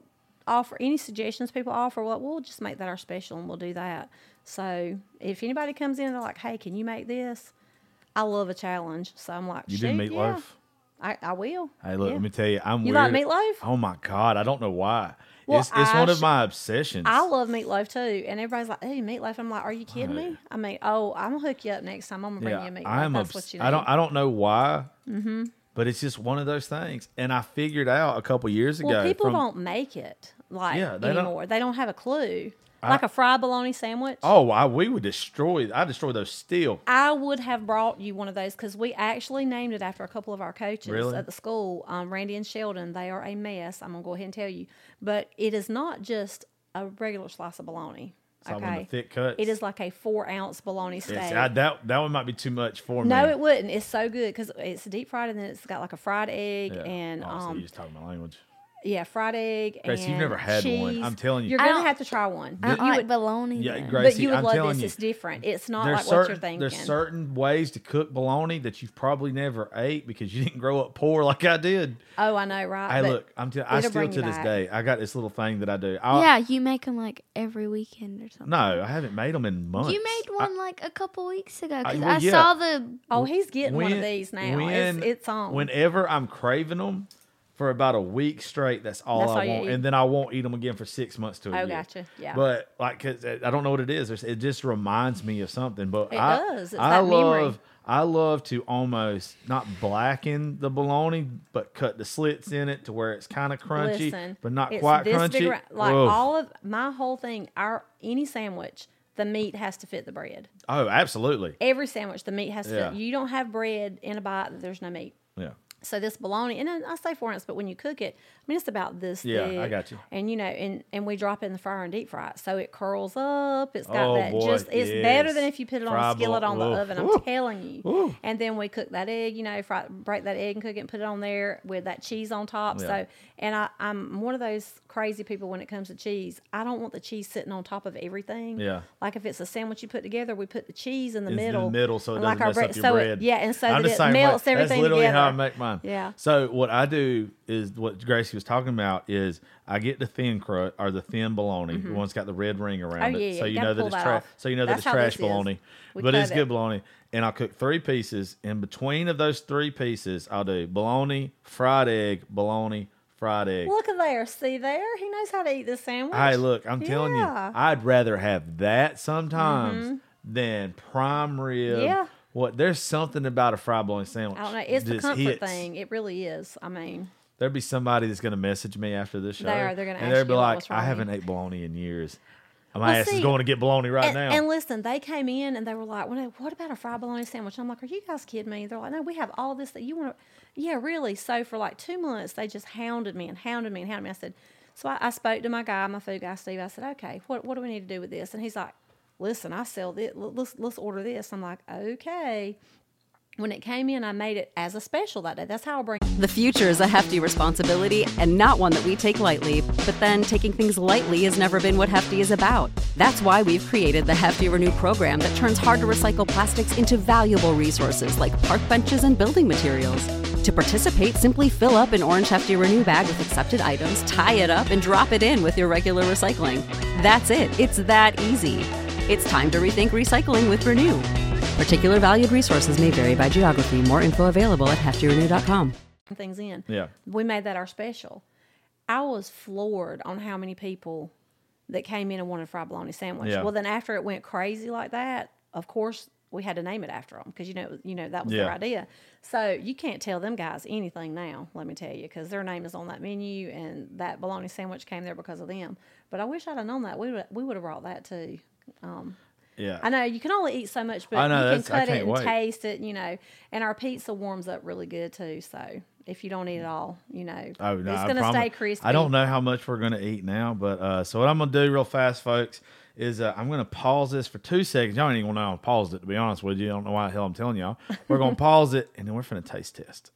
D: offer any suggestions people offer, well, we'll just make that our special and we'll do that. So if anybody comes in and they're like, hey, can you make this? I love a challenge. So I'm like,
C: You
D: shoot,
C: do meatloaf?
D: yeah, I, I will.
C: Hey, look,
D: Yeah.
C: let me tell you, I'm
D: You
C: weird.
D: like meatloaf?
C: Oh my God, I don't know why.
D: Well,
C: it's it's one
D: I
C: of
D: sh-
C: my obsessions.
D: I love meatloaf too. And everybody's like, hey, meatloaf. I'm like, are you kidding me? I mean, oh, I'm going to hook you up next time. I'm going to bring you a meatloaf.
C: I'm
D: That's
C: obs-
D: what you
C: I don't
D: need.
C: I don't know why. Mm-hmm. But it's just one of those things. And I figured out a couple years ago.
D: Well, people
C: from,
D: don't make it like
C: Yeah, they don't-
D: anymore. They don't have a clue. Like a fried bologna sandwich.
C: Oh, I, we would destroy. I destroy those still.
D: I would have brought you one of those because we actually named it after a couple of our coaches
C: Really?
D: at the school, um, Randy and Sheldon. They are a mess. I'm gonna go ahead and tell you, but it is not just a regular slice of bologna.
C: It's like
D: Okay,
C: one of the thick cuts.
D: it is like a four ounce bologna steak.
C: It's, I, that that one might be too much for me.
D: no, it wouldn't. It's so good because it's deep fried and then it's got like a fried egg
C: Yeah.
D: and
C: oh, so
D: um,
C: you just talking my language.
D: yeah, fried egg.
C: Grace,
D: and
C: you've never had one.
D: cheese.
C: I'm telling you.
D: You're
E: I
D: gonna
E: don't-
D: have to try one.
E: I
D: You
E: don't like
D: would-
E: bologna.
C: Yeah,
E: then.
C: Gracie,
D: but you would
C: I'm
D: love
C: telling
D: this.
C: you,
D: It's different. It's not
C: there's
D: like
C: certain
D: what you're thinking.
C: there's certain ways to cook bologna that you've probably never ate because you didn't grow up poor like I did.
D: Oh, I know, right?
C: Hey,
D: But
C: look, I'm telling. I
D: it'll
C: still
D: bring
C: to
D: you
C: this
D: back.
C: day, I got this little thing that I do. I'll,
E: Yeah, you make them like every weekend or something.
C: No, I haven't made them in months.
E: You made one like a couple weeks ago because
C: well,
E: I
C: yeah.
E: saw the.
D: Oh, he's getting one of
C: When-
D: these now.
C: when-
D: it's, it's on.
C: Whenever I'm craving them for about a week straight, that's all
D: That's
C: I
D: all you
C: want,
D: eat?
C: and then I won't eat them again for six months to a
D: Oh,
C: year.
D: gotcha. Yeah.
C: But like, 'cause I don't know what it is. There's- It just reminds me of something. But
D: It
C: I,
D: does. It's
C: I
D: that memory.
C: love. I love to almost not blacken the bologna, but cut the slits in it to where it's kind of crunchy,
D: Listen,
C: but not
D: it's
C: quite
D: this
C: crunchy.
D: big ra- like
C: Oof.
D: all of my whole thing, our any sandwich, the meat has to fit the bread.
C: Oh, absolutely.
D: Every sandwich, the meat has to
C: Yeah.
D: fit. You don't have bread in a bite that there's no meat.
C: Yeah.
D: So this bologna, and then I say four ounce, but when you cook it, I mean it's about this
C: Yeah,
D: thick.
C: I got you.
D: And you know, and and we drop it in the fryer and deep fry it, so it curls up. It's got
C: Oh,
D: that
C: boy,
D: just. It's better
C: yes.
D: than if you put it on
C: Fry
D: a skillet
C: bol-
D: on the
C: oof.
D: oven. I'm
C: Ooh.
D: telling you.
C: Ooh.
D: And then we cook that egg. You know, fry, break that egg and cook it and put it on there with that cheese on top.
C: Yeah.
D: So, and I, I'm one of those crazy people when it comes to cheese. I don't want the cheese sitting on top of everything.
C: Yeah.
D: Like if it's a sandwich you put together, we put the cheese in the
C: It's in the
D: middle.
C: middle so it
D: and
C: doesn't
D: our
C: mess
D: bread-
C: up your
D: so it-
C: bread.
D: yeah, and so
C: I'm
D: that
C: the
D: it
C: same way.
D: melts
C: That's
D: everything
C: literally
D: together.
C: how I make mine.
D: Yeah.
C: So what I do is what Gracie was talking about is I get the thin crust or the thin bologna, the one that's got the red ring around
D: Oh,
C: it,
D: yeah,
C: so
D: you
C: you
D: gotta
C: know that
D: pull
C: it's
D: that
C: trash.
D: off.
C: So you know that
D: That's
C: it's
D: how
C: trash
D: this is.
C: bologna,
D: We
C: but it's
D: cut
C: good
D: it.
C: bologna. And I'll cook three pieces. In between of those three pieces, I'll do bologna, fried egg, bologna, fried egg.
D: Look at there. See there? He knows how to eat this sandwich.
C: Hey, look, I'm telling you,
D: Yeah.
C: I'd rather have that sometimes than prime rib.
D: Yeah.
C: What? There's something about a fried bologna sandwich.
D: I don't know. It's the
C: just
D: comfort
C: hits.
D: thing. It really is. I mean,
C: There'd be somebody that's going to message me after this show.
D: They are. They're gonna
C: and
D: ask
C: they'd be
D: you,
C: like,
D: "What's
C: I
D: wrong?"
C: haven't ate bologna in years. My
D: Well,
C: ass is
D: see,
C: going to get bologna right
D: and,
C: now.
D: and listen, they came in and they were like, well, what about a fried bologna sandwich? And I'm like, are you guys kidding me? They're like, no, we have all this that you want to. Yeah, really. So for like two months, they just hounded me and hounded me and hounded me. I said, so I, I spoke to my guy, my food guy, Steve. I said, okay, what, what do we need to do with this? And he's like, listen, I sell this. Let's, let's order this. I'm like, okay. When it came in, I made it as a special that day. That's how I bring.
A: The future is a hefty responsibility and not one that we take lightly. But then taking things lightly has never been what Hefty is about. That's why we've created the Hefty Renew program that turns hard to recycle plastics into valuable resources like park benches and building materials. To participate, simply fill up an orange Hefty Renew bag with accepted items, tie it up, and drop it in with your regular recycling. That's it. It's that easy. It's time to rethink recycling with Renew. Particular valued resources may vary by geography. More info available at hefty renew dot com.
D: things in.
C: Yeah.
D: We made that our special. I was floored on how many people that came in and wanted a fried bologna sandwich.
C: Yeah.
D: Well, then after it went crazy like that, of course we had to name it after them because you know, you know that was
C: Yeah.
D: their idea. So you can't tell them guys anything now. Let me tell you, because their name is on that menu, and that bologna sandwich came there because of them. But I wish I'd have known that. We would we would have brought that too. Um,
C: Yeah.
D: I know you can only eat so much, but
C: I know,
D: you can
C: that's- I
D: cut it
C: can't
D: and
C: wait.
D: taste it, you know. And our pizza warms up really good too. So if you don't eat it all, you know,
C: Oh, no,
D: it's
C: I
D: going to
C: promise-
D: stay crispy.
C: I don't know how much we're going to eat now, but uh, so what I'm going to do real fast, folks, is uh, I'm going to pause this for two seconds. Y'all ain't even going to know I paused it, to be honest with you. I don't know why the hell I'm telling y'all. We're going to pause it, and then we're going to taste test.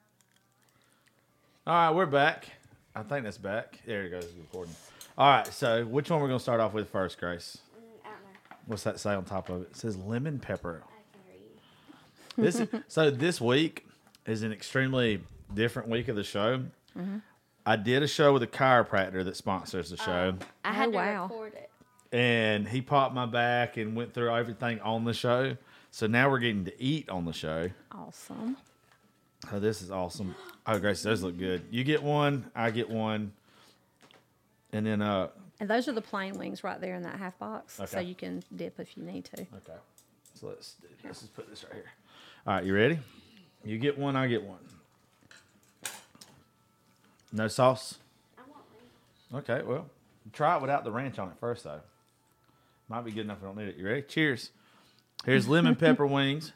C: All right, we're back. I think that's back. There it goes, recording. All right, so which one we're going to start off with first, Grace?
E: I don't know.
C: What's that say on top of it? It says lemon pepper. This is, so this week is an extremely different week of the show.
D: Mm-hmm.
C: I did a show with a chiropractor that sponsors the show,
E: I had
D: Oh,
E: to
D: wow.
E: record it.
C: and he popped my back and went through everything on the show. So now we're getting to eat on the show.
D: Awesome.
C: Oh, this is awesome. Oh, Gracie, those look good. You get one, I get one, and then uh,
D: And those are the plain wings right there in that half box, so
C: Okay.
D: you can dip if you need to.
C: okay. So let's do this. Let's just put this right here. All right, you ready? You get one, I get one. No sauce.
E: I want ranch.
C: Okay, well, try it without the ranch on it first, though. Might be good enough if I don't need it. You ready? Cheers. Here's lemon pepper wings.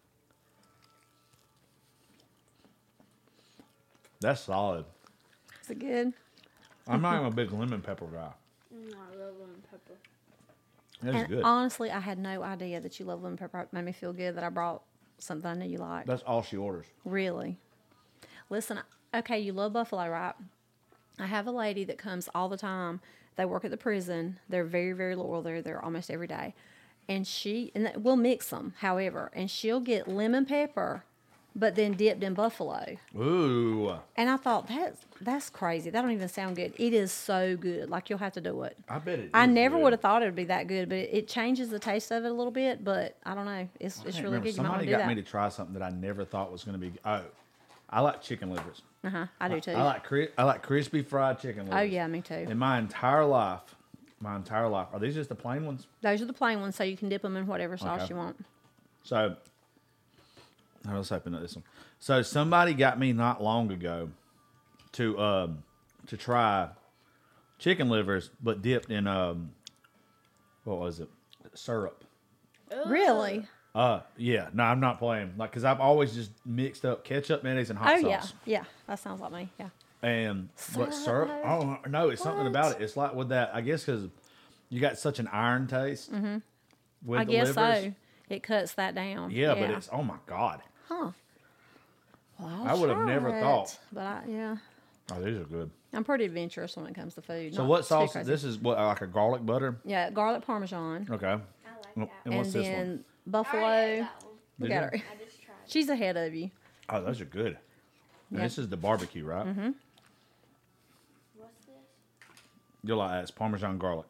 C: That's solid.
D: Is it good?
C: I'm not even a big lemon pepper guy.
E: Mm, I love lemon pepper.
C: That's
D: And
C: good.
D: honestly, I had no idea that you love lemon pepper. It made me feel good that I brought something I knew you liked.
C: That's all she orders.
D: Really? Listen, okay, you love buffalo, right? I have a lady that comes all the time. They work at the prison. They're very, very loyal. They're there almost every day. And she, and th- we'll mix them, however, and she'll get lemon pepper, but then dipped in buffalo.
C: Ooh.
D: And I thought, that's, that's crazy. That don't even sound good. It is so good. Like, you'll have to do it.
C: I bet it
D: I
C: is
D: never
C: good.
D: would have thought it would be that good, but it, it changes the taste of it a little bit. But I don't know. It's,
C: I
D: it's
C: can't
D: really
C: remember.
D: good. You might want
C: Somebody
D: to do
C: got
D: that.
C: me to try something that I never thought was going to be. Oh, I like chicken livers.
D: Uh-huh. I do too.
C: I like cri- I like crispy fried chicken livers.
D: Oh, yeah, me too.
C: In my entire life, my entire life, are these just the plain ones?
D: Those are the plain ones, so you can dip them in whatever sauce
C: Okay.
D: you want.
C: So, I was hoping that this one. So somebody got me not long ago to um to try chicken livers, but dipped in um what was it, syrup.
D: Really?
C: Uh yeah, no, I'm not playing. Like, cause I've always just mixed up ketchup, mayonnaise, and hot
D: Oh,
C: sauce.
D: yeah. Yeah, that sounds like me. Yeah.
C: And but
D: Syrup?
C: syrup, oh no, it's something
D: What?
C: about it. It's like with that, I guess, because you got such an iron taste. Mm-hmm. With
D: I
C: the
D: guess
C: livers.
D: so. It cuts that down.
C: Yeah, but it's oh my god.
D: Huh. Well, I'll
C: I would have
D: try
C: never
D: it,
C: thought.
D: But I, yeah,
C: Oh, these are good.
D: I'm pretty adventurous when it comes to food.
C: So
D: Not
C: what
D: too
C: sauce?
D: crazy.
C: This is what, like a garlic butter.
D: Yeah, garlic parmesan.
C: Okay.
E: I like
C: And
E: that.
C: what's
D: and
C: this
D: then
C: one?
D: buffalo.
E: I already ate that one.
D: Look
C: Did
D: at
C: you?
D: her.
E: I just tried it.
D: She's ahead of you.
C: Oh, those are good. And
D: Yeah.
C: this is the barbecue, right? Mm-hmm.
E: What's this?
C: You'll like that. It's Parmesan garlic.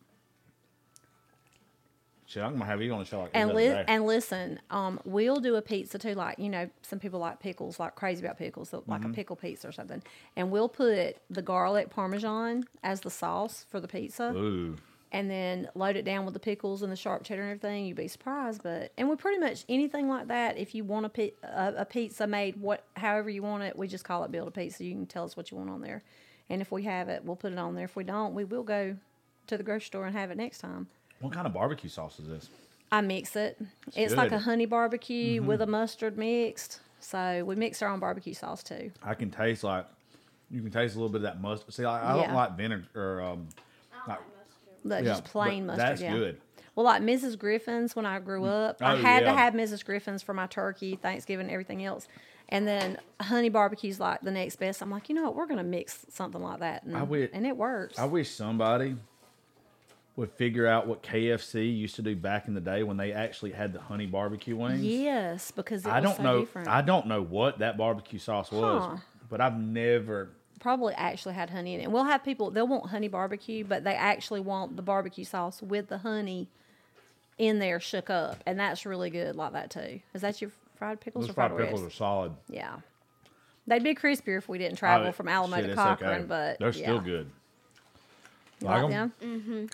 C: Shit, I'm gonna have you on the show like
D: And
C: every
D: li-
C: other day.
D: and listen, um, we'll do a pizza too. Like, you know, some people like pickles, like crazy about pickles, so like
C: Mm-hmm.
D: a pickle pizza or something. And we'll put the garlic parmesan as the sauce for the pizza,
C: Ooh.
D: and then load it down with the pickles and the sharp cheddar and everything. You'd be surprised, but and we pretty much anything like that. If you want a, pi- a a pizza made what however you want it, we just call it build a pizza. You can tell us what you want on there, and if we have it, we'll put it on there. If we don't, we will go to the grocery store and have it next time.
C: What kind of barbecue sauce is this?
D: I mix it. It's like
C: good.
D: a honey barbecue with a mustard mixed. So we mix our own barbecue sauce too.
C: I can taste like you can taste a little bit of that mustard. See, like, I don't
D: Yeah.
C: like vinegar or um.
E: I don't
C: Like,
E: like mustard.
D: But
C: yeah,
D: just plain
C: but
D: mustard.
C: That's
D: yeah.
C: good.
D: Well, like Missus Griffin's when I grew up, I
C: Oh,
D: had
C: yeah.
D: to have Missus Griffin's for my turkey, Thanksgiving, everything else. And then honey barbecue's like the next best. I'm like, you know what? We're gonna mix something like that, and,
C: I would-
D: and it works.
C: I wish somebody would figure out what K F C used to do back in the day when they actually had the honey barbecue wings.
D: yes, because it
C: I
D: was
C: don't
D: so
C: know.
D: different.
C: I don't know what that barbecue sauce was,
D: Huh.
C: but I've never.
D: Probably actually had honey in it. And we'll have people, they'll want honey barbecue, but they actually want the barbecue sauce with the honey in there shook up. And that's really good like that too. Is that your fried pickles
C: Those
D: or fried,
C: fried pickles
D: ribs?
C: are solid.
D: Yeah. They'd be crispier if we didn't travel
C: Oh,
D: from Alamo
C: shit,
D: to
C: it's
D: Cochran,
C: okay.
D: but
C: they're
D: yeah.
C: still good.
D: You
C: Like
D: like
C: 'em?
D: them?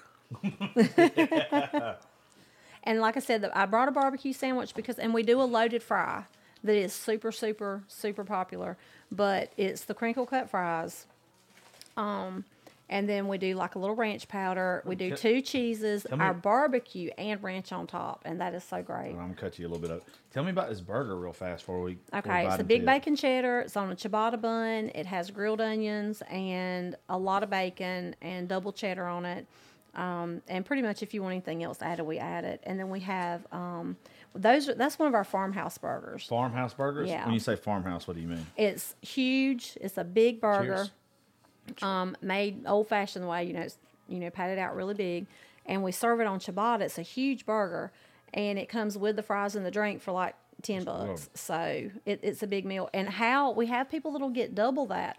D: And like I said, the- I brought a barbecue sandwich because, and we do a loaded fry that is super, super, super popular. But it's the crinkle cut fries. Um, and then we do like a little ranch powder. We do
C: Tell-
D: two cheeses,
C: tell me-
D: our barbecue, and ranch on top, and that is so great.
C: I'm gonna cut you a little bit up. Tell me about this burger real fast before we. before we
D: Okay,
C: bite
D: it's a
C: into
D: big
C: it.
D: bacon cheddar. It's on a ciabatta bun. It has grilled onions and a lot of bacon and double cheddar on it. Um, and pretty much if you want anything else added, we add it. And then we have um, those. Are, that's one of our farmhouse burgers.
C: Farmhouse burgers.
D: Yeah.
C: When you say farmhouse, what do you mean?
D: It's huge. It's a big burger.
C: Cheers.
D: Um, made old fashioned way. You know, it's, you know, patted out really big, and we serve it on ciabatta. It's a huge burger, and it comes with the fries and the drink for like ten bucks. So it, it's a big meal. And how we have people that'll get double that.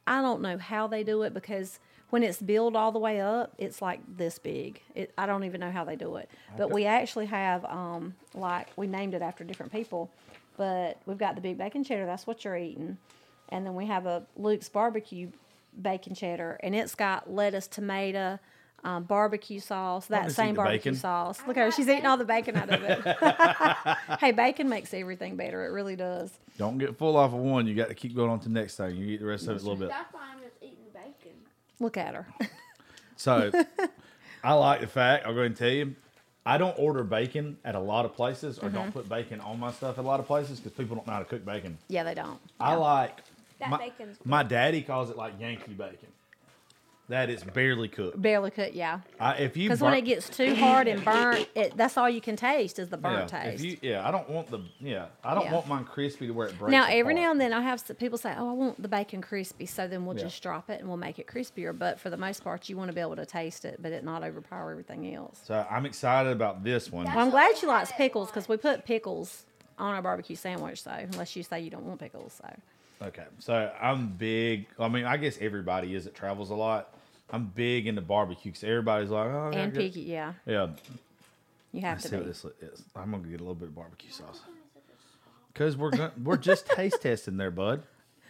D: I don't know how they do it because when it's built all the way up, it's like this big. It, I don't even know how they do it. But we actually have, um, like, we named it after different people. But we've got the big bacon cheddar. That's what you're eating. And then we have a Luke's barbecue bacon cheddar. And it's got lettuce, tomato, um, barbecue sauce, that
C: just
D: same
C: eat the
D: barbecue
C: bacon.
D: sauce. Look at her. She's eating all the bacon out of it. Hey, bacon makes everything better. It really does.
C: Don't get full off of one. You got to keep going on to the next thing. You eat the rest of it a little bit.
E: That's why I'm just eating bacon.
D: Look at her.
C: So, I like the fact, I'll go ahead and tell you, I don't order bacon at a lot of places or
D: Mm-hmm.
C: don't put bacon on my stuff at a lot of places because people don't know how to cook bacon.
D: Yeah, they don't.
C: I like,
E: That
C: my,
E: bacon's good.
C: my daddy calls it like Yankee bacon. That is barely cooked.
D: Barely cooked, yeah.
C: I, if you
D: Because when
C: burn-
D: it gets too hard and burnt, it, that's all you can taste is the burnt
C: yeah,
D: taste.
C: If you, yeah, I don't want the, yeah, I don't
D: Yeah.
C: want mine crispy to where it breaks
D: Now, every
C: apart.
D: now and then I have s- people say, oh, I want the bacon crispy, so then we'll
C: Yeah.
D: just drop it and we'll make it crispier. But for the most part, you want to be able to taste it, but it not overpower everything else.
C: So I'm excited about this one.
D: Well, I'm glad she likes pickles because we put pickles on our barbecue sandwich, so unless you say you don't want pickles. So
C: Okay, so I'm big. I mean, I guess everybody is that travels a lot. I'm big into barbecue because everybody's like, oh, I gotta
D: And
C: get-
D: picky, yeah.
C: Yeah,
D: You have
C: let's
D: to
C: see what
D: be.
C: this is. I'm gonna get a little bit of barbecue sauce because we're gonna, we're just taste testing there, bud.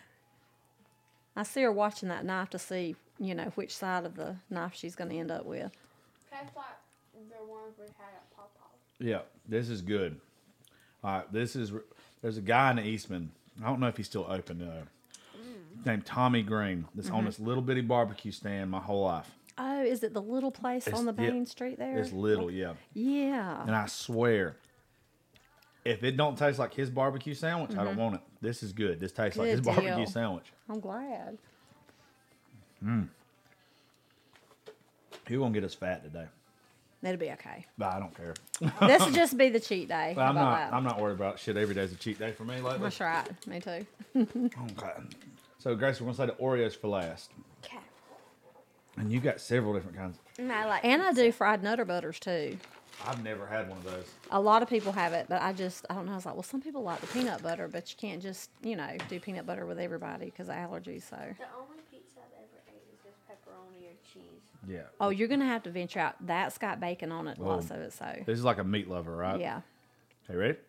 D: I see her watching that knife to see, you know, which side of the knife she's going to end up with.
E: Tastes like the ones we had at Papa's.
C: Yeah, this is good. All right, this is. There's a guy in Eastman. I don't know if he's still open though. Named Tommy Green. That's
D: Mm-hmm.
C: on this little bitty barbecue stand my whole life.
D: Oh, is it the little place
C: It's-
D: on the
C: yeah,
D: main street there?
C: It's little, yeah.
D: Yeah.
C: And I swear, if it don't taste like his barbecue sandwich, I don't want it. This is good. This tastes like his
D: Mm-hmm. Good
C: barbecue
D: deal.
C: sandwich.
D: I'm glad.
C: He won't get us fat today,
D: That'll be okay.
C: but I don't care.
D: This will just be the cheat day.
C: But
D: How
C: I'm
D: about
C: not.
D: that?
C: I'm not worried about shit. Every day's a cheat day for me lately.
D: That's right. Me too.
C: Okay. So Grace, we're gonna say the Oreos for last,
E: Okay.
C: and you got several different kinds.
E: And I like
D: And I do fried Nutter Butters too.
C: I've never had one of those.
D: A lot of people have it, but I just, I don't know. I was like, well, some people like the peanut butter, but you can't just, you know, do peanut butter with everybody because of allergies. So,
E: The only pizza I've ever ate is just pepperoni or cheese.
C: Yeah.
D: oh, you're going to have to venture out. That's got bacon on it,
C: Whoa.
D: lots of it. So,
C: This is like a meat lover, right?
D: yeah.
C: Hey, ready?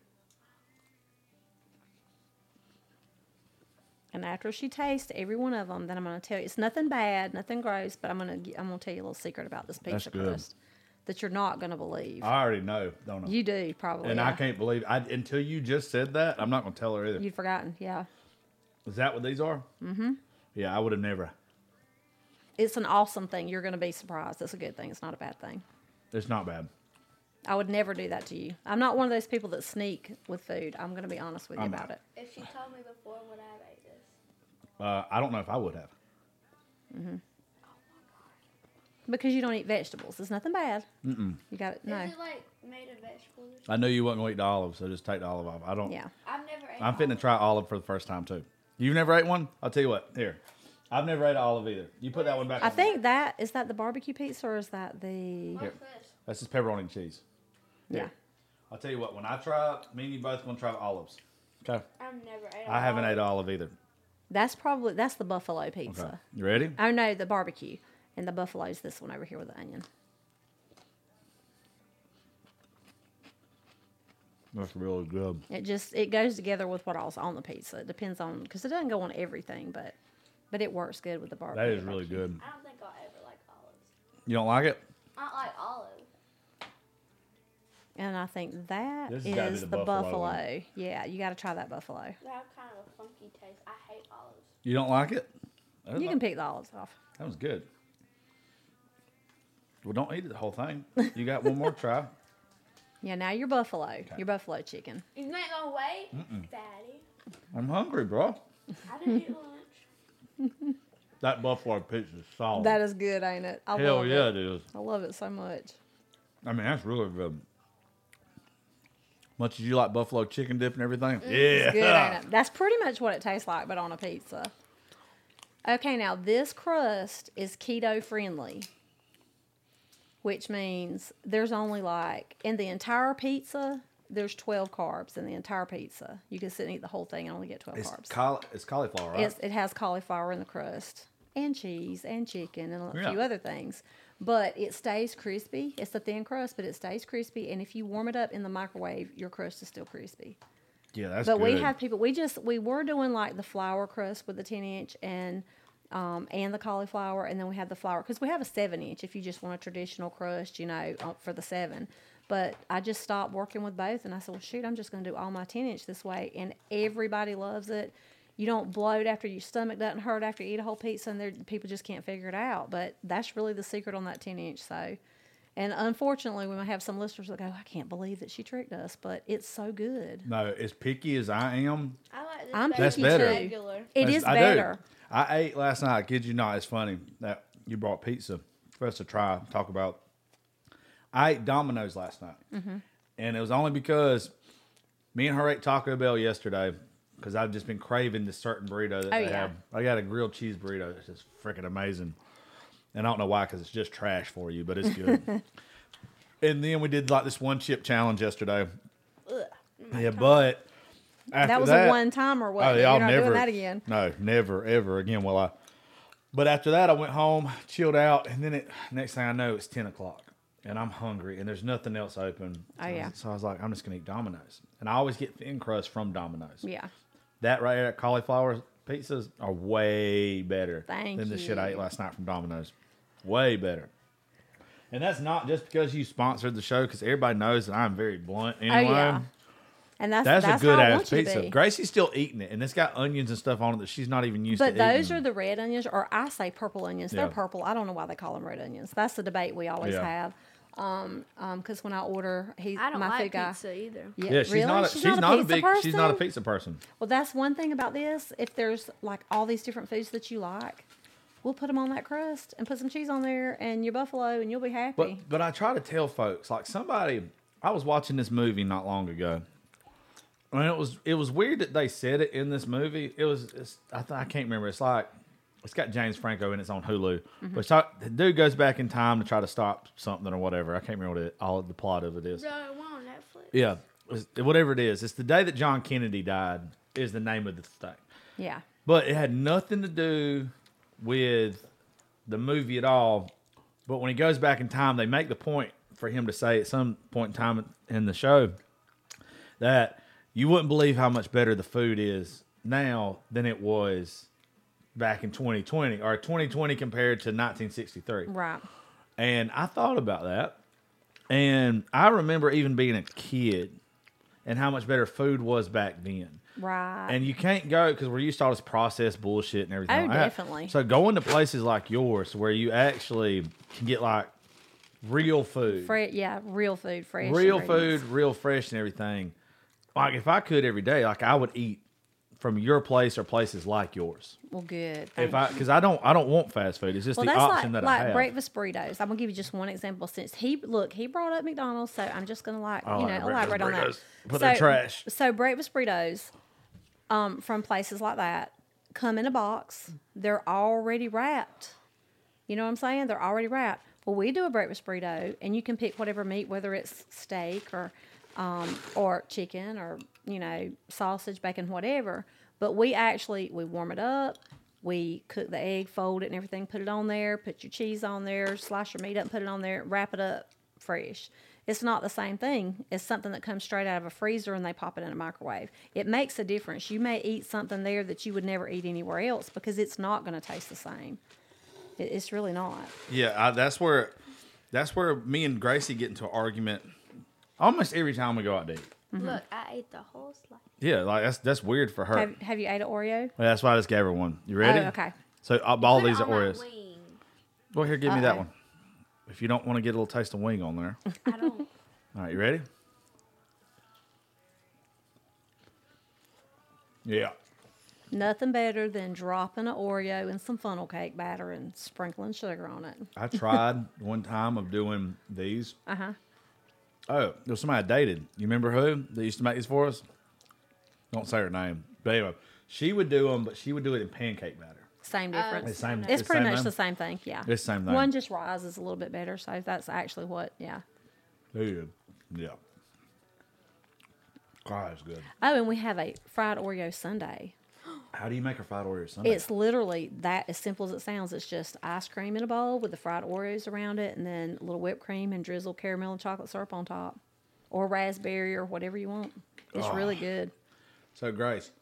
D: And after she tastes every one of them, then I'm going to tell you it's nothing bad, nothing gross, but I'm going to I'm going to tell you a little secret about this
C: That's
D: pizza
C: good.
D: crust that you're not going to believe.
C: I already know, don't I?
D: You do probably.
C: and
D: yeah.
C: I can't believe I until you just said that. I'm not gonna tell her either.
D: You'd forgotten, yeah.
C: Is that what these are? Mm-hmm. Yeah, I would have never.
D: It's an awesome thing. You're going to be surprised. It's a good thing. It's not a bad thing.
C: It's not bad.
D: I would never do that to you. I'm not one of those people that sneak with food. I'm going to be honest with you
C: I'm
D: about
C: not.
D: it.
E: If she told me before, would I have ate this?
C: Uh, I don't know if I would have.
D: Because you don't eat vegetables. There's nothing bad. Mm-mm. You got it. No.
E: Is it like made of vegetables?
C: I knew you wasn't gonna eat the olive, so just take the olive off. I don't.
D: Yeah.
E: I've never ate
C: I'm fitting to try olive for the first time too. You've never ate one? I'll tell you what. Here, I've never ate olive either. You put that one back.
D: I
C: on
D: think that, is that the barbecue pizza or is that the,
C: Here.
E: What's this?
C: That's just pepperoni and cheese.
D: yeah.
C: I'll tell you what. When I try, me and you both gonna try the olives. Okay.
E: I've never ate
C: I haven't
E: olive.
C: ate olive either.
D: That's probably, that's the buffalo
C: Okay.
D: pizza.
C: You ready?
D: Oh, no, the barbecue. And the buffalo's this one over here with the onion.
C: That's really good.
D: It just, it goes together with what else on the pizza. It depends on, because it doesn't go on everything, but but it works good with the barbecue.
C: That is really good.
E: I don't think I'll ever like olives.
C: You don't like it?
E: I don't like olives.
D: And I think that
C: This
D: is
C: has gotta be
D: the,
C: the
D: buffalo.
C: buffalo one.
D: Yeah, you got to try that buffalo.
E: They have kind of a funky taste. I hate olives.
C: You don't like it? That
D: You can pick the olives off.
C: That was good. Well, don't eat the whole thing. You got one more try.
D: Yeah, now your buffalo, your buffalo chicken.
E: You not gonna wait, Daddy?
C: I'm hungry, bro.
E: I didn't eat lunch.
C: That buffalo pizza is solid.
D: That is good, ain't it? I
C: Hell
D: love
C: yeah,
D: it.
C: it is.
D: I love it so much.
C: I mean, that's really good. Much as you like buffalo chicken dip and everything. Yeah.
D: It's good, ain't it? That's pretty much what it tastes like, but on a pizza. Okay, now this crust is keto friendly, which means there's only like, in the entire pizza, there's twelve carbs in the entire pizza. You can sit and eat the whole thing and only get twelve
C: It's,
D: carbs.
C: cauli- it's cauliflower, right?
D: It's, it has cauliflower in the crust and cheese and chicken and a
C: Yeah.
D: few other things. But it stays crispy. It's a thin crust, but it stays crispy. And if you warm it up in the microwave, your crust is still crispy.
C: yeah, that's
D: But
C: good.
D: we have people, we just, we were doing like the flour crust with the ten inch and um, and the cauliflower. And then we have the flour, because we have a seven inch if you just want a traditional crust, you know, uh, for the seven. But I just stopped working with both. And I said, well, shoot, I'm just going to do all my ten inch this way. And everybody loves it. You don't bloat after your stomach doesn't hurt after you eat a whole pizza, and there, people just can't figure it out. But that's really the secret on that ten inch. So, and unfortunately, we might have some listeners that go, I can't believe that she tricked us, but it's so good.
C: No, as picky as I am,
E: I like this
D: I'm
E: better
C: That's
D: picky
E: than
C: better.
D: too.
E: regular.
D: It
C: That's-
D: is
C: I do.
D: better.
C: I ate last night. I kid you not. It's funny that you brought pizza for us to try, talk about. I ate Domino's last night.
D: Mm-hmm.
C: And it was only because me and her ate Taco Bell yesterday because I've just been craving this certain burrito that
D: Oh,
C: they
D: yeah.
C: have. I got a grilled cheese burrito. It's just freaking amazing. And I don't know why, because it's just trash for you, but it's good. And then we did like this one chip challenge yesterday. Yeah, but after
D: That was
C: that,
D: a one time or what?
C: Oh,
D: You're
C: y'all
D: not
C: never,
D: doing that again.
C: No, never, ever again will I. But after that, I went home, chilled out, and then it. Next thing I know, it's ten o'clock, and I'm hungry, and there's nothing else open.
D: Oh,
C: so I was-
D: yeah.
C: So I was like, I'm just gonna eat Domino's, and I always get thin crust from Domino's.
D: Yeah.
C: That right there, cauliflower pizzas are way better
D: Thank
C: than the shit I
D: you.
C: ate last night from Domino's. Way better. And that's not just because you sponsored the show, because everybody knows that I'm very blunt anyway.
D: Oh, yeah. And that's,
C: That's,
D: that's
C: a good
D: how I
C: ass
D: want you to
C: pizza.
D: be.
C: Gracie's still eating it, and it's got onions and stuff on it that she's not even used
D: But
C: to
D: those
C: eating.
D: are the red onions, or I say purple onions. They're
C: Yeah.
D: purple. I don't know why they call them red onions. That's the debate we always
C: Yeah.
D: have. Um, um, because when I order, he,
E: I don't
D: my
E: like
D: food guy.
E: pizza either.
D: Yeah,
C: Yeah, she's
D: really?
C: not. A, she's, not, a
D: pizza
C: big.
D: person?
C: She's not a pizza person.
D: Well, that's one thing about this. If there's like all these different foods that you like, we'll put them on that crust and put some cheese on there and your buffalo, and you'll be happy.
C: But but I try to tell folks, like somebody, I was watching this movie not long ago, and it was it was weird that they said it in this movie. It was it's, I th- I can't remember. It's like it's got James Franco and it's on Hulu.
D: Mm-hmm.
C: But it's like, the dude goes back in time to try to stop something or whatever. I can't remember what it, all of the plot of it is.
E: So it went on Netflix.
C: Yeah, it's- whatever it is. It's the day that John Kennedy died is the name of the thing.
D: yeah.
C: But it had nothing to do with the movie at all. But when he goes back in time, they make the point for him to say at some point in time in the show that you wouldn't believe how much better the food is now than it was back in twenty twenty, or twenty twenty compared to nineteen sixty-three.
D: Right.
C: And I thought about that. And I remember even being a kid and how much better food was back then.
D: Right.
C: And you can't go because we're used to all this processed bullshit and everything.
D: Oh,
C: like that.
D: definitely.
C: So going to places like yours where you actually can get like real food,
D: Fre- yeah, real food, fresh.
C: real
D: ingredients.
C: food, real fresh and everything. Like if I could every day, like I would eat from your place or places like yours.
D: Well, good.
C: If
D: thank
C: I,
D: you.
C: because I don't, I don't want fast food. It's just
D: Well,
C: the
D: that's
C: option
D: like,
C: that I
D: like
C: have.
D: breakfast burritos. I'm gonna give you just one example. Since he look, he brought up McDonald's, so I'm just gonna like
C: I
D: you
C: like
D: know
C: breakfast
D: elaborate on that.
C: burritos, but
D: so,
C: they're trash.
D: So breakfast burritos, um, from places like that, come in a box. They're already wrapped. You know what I'm saying? They're already wrapped. Well, we do a breakfast burrito, and you can pick whatever meat, whether it's steak or, um, or chicken or you know sausage, bacon, whatever. But we actually we warm it up. We cook the egg, fold it and everything, put it on there, put your cheese on there, slice your meat up and put it on there, wrap it up fresh. It's not the same thing. It's something that comes straight out of a freezer and they pop it in a microwave. It makes a difference. You may eat something there that you would never eat anywhere else because it's not going to taste the same. It, it's really not.
C: Yeah, I, that's where, that's where me and Gracie get into an argument almost every time we go out to eat.
D: Mm-hmm.
E: Look, I ate the whole slice.
C: Yeah, like that's that's weird for her.
D: Have, have you ate an Oreo?
C: Well, that's why I just gave her one. You ready?
D: Oh, okay.
C: So uh, all
E: Put it
C: these are
E: on my
C: Oreos.
E: wing.
C: Well, here, give me that
D: Uh-oh.
C: one. If you don't want to get a little taste of wing on there.
E: I don't.
C: All right, you ready? Yeah.
D: Nothing better than dropping an Oreo in some funnel cake batter and sprinkling sugar on it.
C: I tried one time of doing these.
D: Uh huh.
C: Oh, there was somebody I dated. You remember who that used to make these for us? Don't say her name. But anyway, she would do them, but she would do it in pancake batter.
D: Same
E: Uh,
D: difference.
C: It's same-
D: It's
C: it's
D: pretty
C: same
D: much
C: thing?
D: the same thing. Yeah.
C: It's the same thing.
D: One just rises a little bit better, so that's actually what. Yeah.
C: Yeah. Yeah. God, that's good.
D: Oh, and we have a fried Oreo sundae.
C: How do you make a fried Oreo sundae?
D: It's literally that, as simple as it sounds. It's just ice cream in a bowl with the fried Oreos around it, and then a little whipped cream and drizzled caramel and chocolate syrup on top, or raspberry or whatever you want. It's
C: Oh.
D: really good.
C: So, Grace.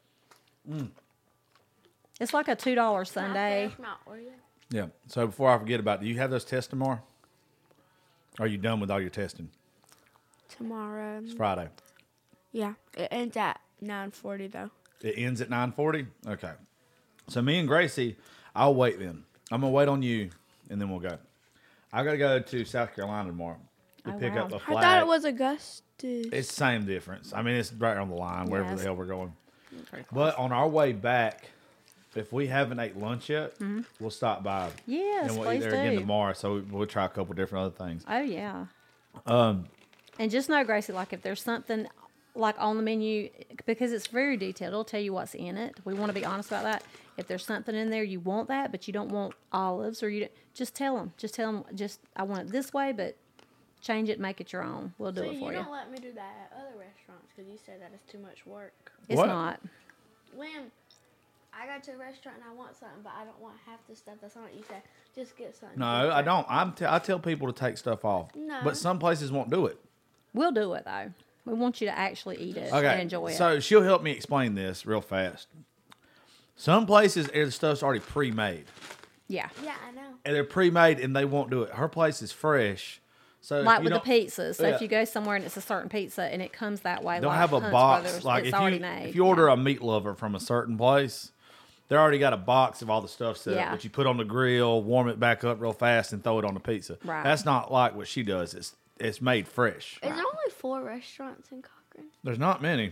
D: It's like a two dollar sundae.
E: Can I finish my Oreo?
C: Yeah. So before I forget about it, do you have those tests tomorrow? Are you done with all your testing?
E: Tomorrow.
C: It's Friday.
E: Yeah. It ends at nine forty though.
C: It ends at nine forty? Okay. So me and Gracie, I'll wait then. I'm going to wait on you, and then we'll go. I got to go to South Carolina tomorrow to
D: Oh,
C: pick
D: wow.
C: up a
E: I
C: flag.
E: thought it was Augusta.
C: It's the same difference. I mean, it's right on the line, wherever
D: Yes.
C: the hell we're going.
D: Pretty close.
C: But on our way back, if we haven't ate lunch yet, we'll stop by.
D: Yes,
C: and we'll
D: please
C: eat there again
D: do.
C: tomorrow. So we'll try a couple different other things.
D: Oh yeah. Um, and just know, Gracie, like if there's something like on the menu, because it's very detailed, it'll tell you what's in it. We want to be honest about that. If there's something in there you want that, but you don't want olives, or you don't, just tell them. Just tell them. Just I want it this way, but change it, make it your own. We'll do
E: So
D: it
E: you
D: for you.
E: don't let me do that at other restaurants because you said that it's too much work.
D: It's
C: What?
D: not.
E: When I go to a restaurant and I want something, but I don't want half the stuff that's on it, you say, just get something.
C: No, I
E: different."
C: don't. I'm t- I tell people to take stuff off.
E: No.
C: But some places won't do it.
D: We'll do it though. We want you to actually eat it
C: Okay.
D: and enjoy it.
C: So she'll help me explain this real fast. Some places, the stuff's already pre-made.
D: yeah.
E: Yeah, I know.
C: And they're pre-made, and they won't do it. Her place is fresh. So if
D: Like
C: you
D: with the
C: don't-
D: pizzas. So
C: Yeah.
D: if you go somewhere and it's a certain pizza and it comes that way,
C: They'll
D: like
C: have a
D: Hunt's
C: box.
D: Brothers,
C: Like
D: it's
C: if
D: already
C: you
D: made.
C: if you order
D: yeah.
C: a meat lover from a certain place, they already got a box of all the stuff set up
D: Yeah.
C: that you put on the grill, warm it back up real fast, and throw it on the pizza.
D: Right.
C: That's not like what she does. It's it's made fresh.
E: Is there only four restaurants in Cochran?
C: There's not many.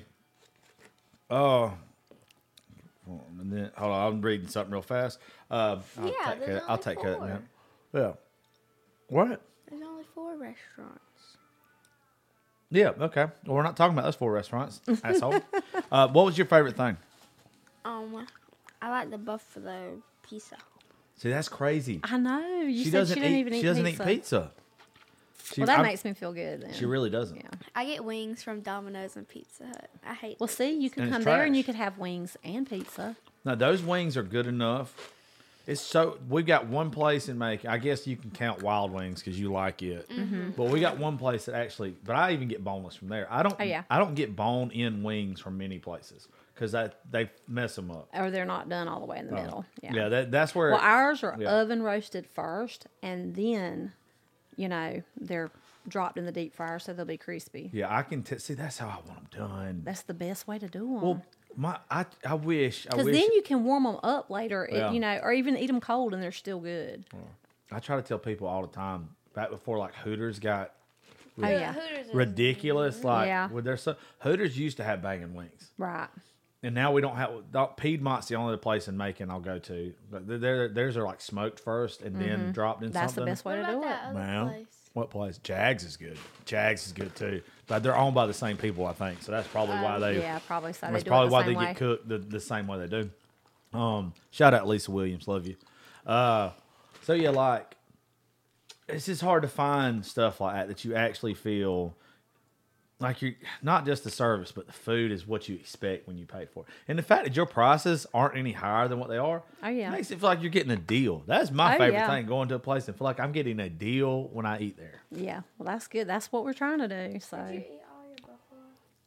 C: Oh. and then hold on, I'm reading something real fast. Uh, I'll
E: Yeah,
C: take
E: there's
C: care, I'll
E: only
C: take care of
E: four.
C: that. Yeah. What?
E: There's only four restaurants.
C: Yeah. Okay. Well, we're not talking about those four restaurants, asshole. Uh, what was your favorite thing?
E: Um, I like the buffalo pizza.
C: See, that's crazy.
D: I know. You
C: she
D: said
C: doesn't
D: she didn't
C: eat.
D: even eat
C: she doesn't
D: pizza.
C: eat pizza. She,
D: Well, that
C: I'm-
D: makes me feel good then.
C: She really doesn't.
D: Yeah.
E: I get wings from Domino's and Pizza Hut. I hate.
D: Well,
E: those.
D: see, you can
C: And it's
D: come there and you
C: trash.
D: could have wings and pizza.
C: Now those wings are good enough. It's so we've got one place in Macon. I guess you can count Wild Wings because you like it.
D: Mm-hmm.
C: But we got one place that actually. But I even get boneless from there. I don't.
D: Oh, yeah.
C: I don't get bone in wings from many places because that they mess them up.
D: Or they're not done all the way in the middle. Yeah.
C: Yeah. That, that's where.
D: Well, ours are
C: Yeah.
D: oven roasted first, and then, you know, they're dropped in the deep fryer so they'll be crispy.
C: yeah, I can t- see. That's how I want them done.
D: That's the best way to do them.
C: well, my I I wish. I
D: Because
C: wish.
D: then you can warm them up later, it-
C: Yeah.
D: you know, or even eat them cold and they're still good.
C: I try to tell people all the time. Back before like Hooters got
D: Oh, yeah.
E: Hooters is-
C: ridiculous. Like
D: Yeah.
C: with their so Hooters used to have banging wings.
D: Right.
C: And now we don't have Piedmont's the only place in Macon I'll go to. But they're, theirs are like smoked first and then dropped in
D: Mm-hmm. That's the
C: something.
D: best way
E: What
D: to
E: about
D: do it.
E: that other
C: Man,
E: place?
C: what place? Jags is good. Jags is good too. But they're owned by the same people, I think. So that's probably why they.
D: Oh, Yeah, probably so. They
C: That's
D: do
C: probably
D: it the
C: why
D: same
C: they
D: way.
C: get cooked the, the same way they do. Um, shout out Lisa Williams, love you. Uh, so yeah, like it's just hard to find stuff like that that you actually feel like you're not just the service, but the food is what you expect when you pay for it. And the fact that your prices aren't any higher than what they are,
D: Oh, yeah.
C: makes it feel like you're getting a deal. That's my
D: Oh,
C: favorite
D: yeah.
C: thing, going to a place and feel like I'm getting a deal when I eat there.
D: Yeah, well, that's good. That's what we're trying to do. So
E: Did you eat all your buffalo?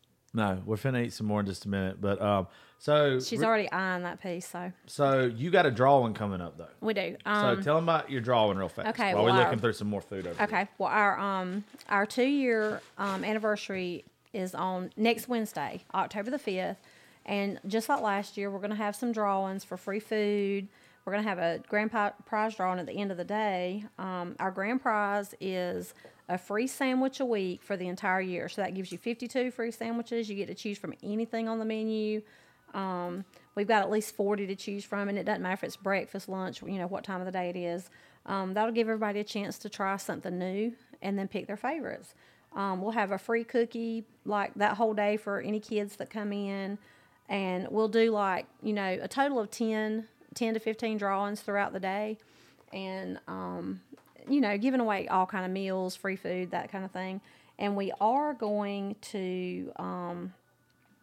C: No, we're finna eat some more in just a minute. But um, so
D: she's
C: re-
D: already eyeing that piece. So
C: so you got a drawing coming up though.
D: we do.
C: So
D: Um,
C: tell them about your drawing real fast.
D: okay,
C: While
D: well,
C: we're
D: our-
C: looking through some more food over here.
D: Okay. Well, our um our two year um, anniversary is on next Wednesday, October the fifth, and just like last year, we're gonna have some drawings for free food. We're gonna have a grand pi- prize drawing at the end of the day. Um, our grand prize is a free sandwich a week for the entire year. So that gives you fifty-two free sandwiches. You get to choose from anything on the menu. Um, we've got at least forty to choose from, and it doesn't matter if it's breakfast, lunch, you know, what time of the day it is. Um, that'll give everybody a chance to try something new and then pick their favorites. Um, we'll have a free cookie like that whole day for any kids that come in, and we'll do like, you know, a total of ten, ten to fifteen drawings throughout the day, and, um, you know, giving away all kind of meals, free food, that kind of thing. And we are going to, um,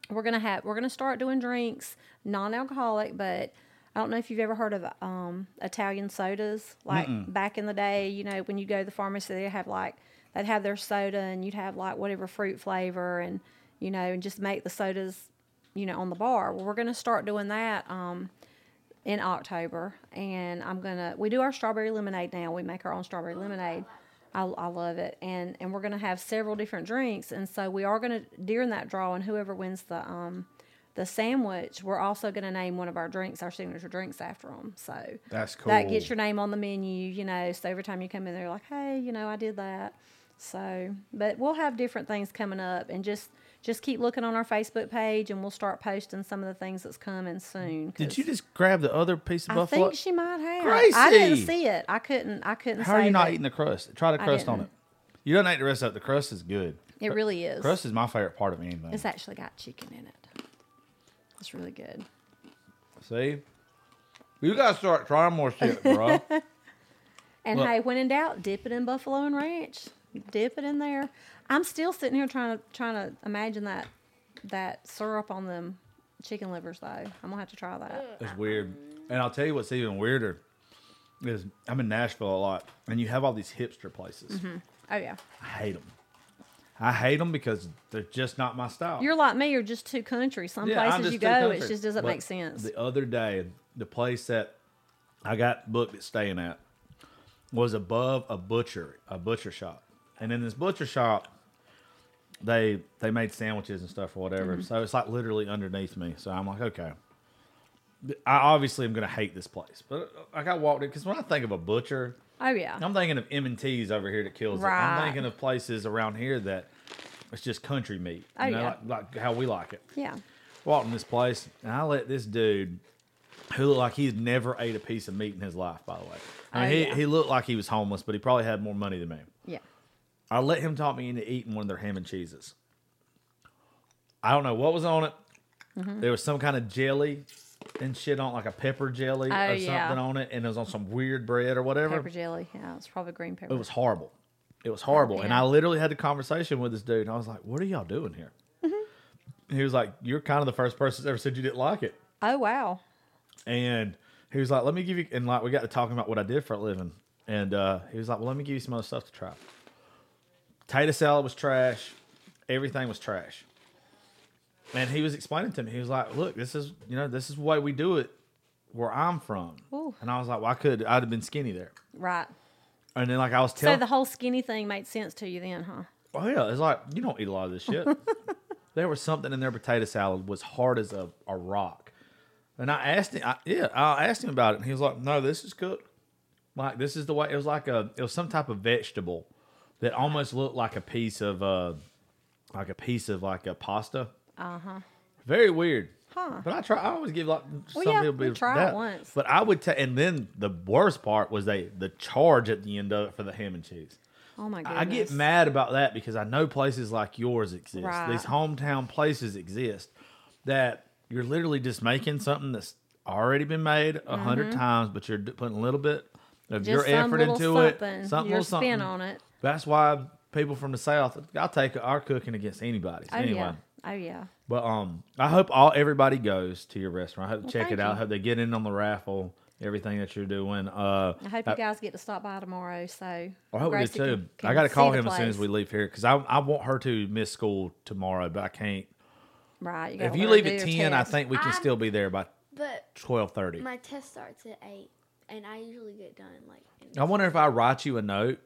D: we're gonna have we're gonna start doing drinks, non-alcoholic, but I don't know if you've ever heard of um, Italian sodas. Like Mm-mm. back in the day, you know, when you go to the pharmacy, they have like they'd have their soda, and you'd have like whatever fruit flavor, and you know, and just make the sodas, you know, on the bar. Well, we're gonna start doing that um, in October, and I'm gonna we do our strawberry lemonade now. We make our own strawberry lemonade. I, I love it, and and we're gonna have several different drinks, and so we are gonna during that draw, and whoever wins the um, the sandwich, we're also going to name one of our drinks, our signature drinks, after them. So
C: that's cool.
D: That gets your name on the menu, you know. So every time you come in there, you're like, hey, you know, I did that. So, but we'll have different things coming up, and just just keep looking on our Facebook page, and we'll start posting some of the things that's coming soon.
C: Did you just grab the other piece of
D: I
C: buffalo?
D: think she might have.
C: Gracie!
D: I didn't see it. I couldn't. I couldn't.
C: How are you not
D: it.
C: eating the crust? Try the crust on it. You don't eat the rest of it. The crust is good.
D: It really is.
C: Crust is my favorite part of anything.
D: It's actually got chicken in it. It's really good.
C: See? You got to start trying more shit, bro.
D: And
C: Look.
D: hey, when in doubt, dip it in buffalo and ranch. Dip it in there. I'm still sitting here trying to trying to imagine that that syrup on them chicken livers, though. I'm going to have to try that.
C: It's weird. And I'll tell you what's even weirder is I'm in Nashville a lot, and you have all these hipster places.
D: Mm-hmm. Oh, yeah.
C: I hate them. I hate them because they're just not my style.
D: You're like me. You're just too country. Some
C: Yeah, I'm
D: places
C: just
D: you
C: too
D: go,
C: country.
D: it just doesn't
C: But
D: make sense.
C: The other day, the place that I got booked at staying at was above a butcher, a butcher shop. And in this butcher shop, they they made sandwiches and stuff or whatever.
D: Mm-hmm.
C: So it's like literally underneath me. So I'm like, okay. I obviously am going to hate this place. But like I walked in, because when I think of a butcher,
D: Oh, yeah.
C: I'm thinking of M and T's over here that kills it.
D: Right.
C: I'm thinking of places around here that it's just country meat.
D: Oh,
C: you know,
D: yeah.
C: like, like how we like it.
D: Yeah.
C: Walked in this place, and I let this dude, who looked like he's never ate a piece of meat in his life, by the way. I mean,
D: Oh,
C: he,
D: yeah.
C: he looked like he was homeless, but he probably had more money than me.
D: Yeah.
C: I let him talk me into eating one of their ham and cheeses. I don't know what was on it.
D: Mm-hmm.
C: There was some kind of jelly and shit on, like a pepper jelly
D: Oh,
C: or
D: yeah.
C: something on it, and it was on some weird bread or whatever.
D: Pepper jelly. Yeah, it's probably green pepper.
C: It was horrible. It was horrible. And
D: yeah.
C: I literally had a conversation with this dude, and I was like, what are y'all doing here? Mm-hmm. He was like, you're kind of the first person that's ever said you didn't like it.
D: Oh, wow.
C: And he was like, let me give you, and like we got to talking about what I did for a living. And uh, he was like, well, let me give you some other stuff to try. Potato salad was trash. Everything was trash. And he was explaining to me, he was like, look, this is, you know, this is the way we do it where I'm from.
D: Ooh.
C: And I was like, well, I could, I'd have been skinny there.
D: Right.
C: And then like I was
D: So
C: telling,
D: the whole skinny thing made sense to you then, huh?
C: oh yeah, it's like, you don't eat a lot of this shit. There was something in their potato salad was hard as a, a rock. And I asked him, I, yeah, I asked him about it, and he was like, no, this is cooked. Like, this is the way, it was like a, it was some type of vegetable that almost looked like a piece of, uh, like a piece of like a pasta.
D: Uh-huh.
C: Very weird.
D: Huh.
C: But I try, I always give like
D: Well,
C: some
D: yeah,
C: people
D: we
C: be-
D: try it
C: that.
D: once.
C: But I would take, and then the worst part was they, the charge at the end of it for the ham and cheese.
D: Oh, my goodness.
C: I get mad about that because I know places like yours exist.
D: Right.
C: These hometown places exist that you're literally just making something that's already been made a hundred times, but you're d- putting a little bit of
D: Mm-hmm. Just
C: your
D: some
C: effort
D: little
C: into it.
D: something,
C: Something
D: your
C: little something.
D: spin on it.
C: That's why people from the South, I'll take our cooking against anybody's.
D: Oh,
C: anyway.
D: yeah. Oh, yeah.
C: But um, I hope all everybody goes to your restaurant. I hope
D: Well,
C: check
D: thank
C: it out.
D: you.
C: Hope they get in on the raffle. Everything that you're doing. Uh,
D: I hope you guys get to stop by tomorrow. So
C: I hope we do
D: Gracie
C: too.
D: can- can
C: I got to
D: see
C: call
D: the
C: him as soon as
D: place.
C: we leave here because I I want her to miss school tomorrow, but I can't.
D: Right. You gotta
C: If
D: let
C: you
D: her
C: leave
D: do
C: at
D: your
C: ten, I
D: test.
C: think we can
E: I'm-
C: still be there by
E: But
C: twelve thirty.
E: my test starts at eight, and I usually get done like. in-
C: I wonder if I write you a note.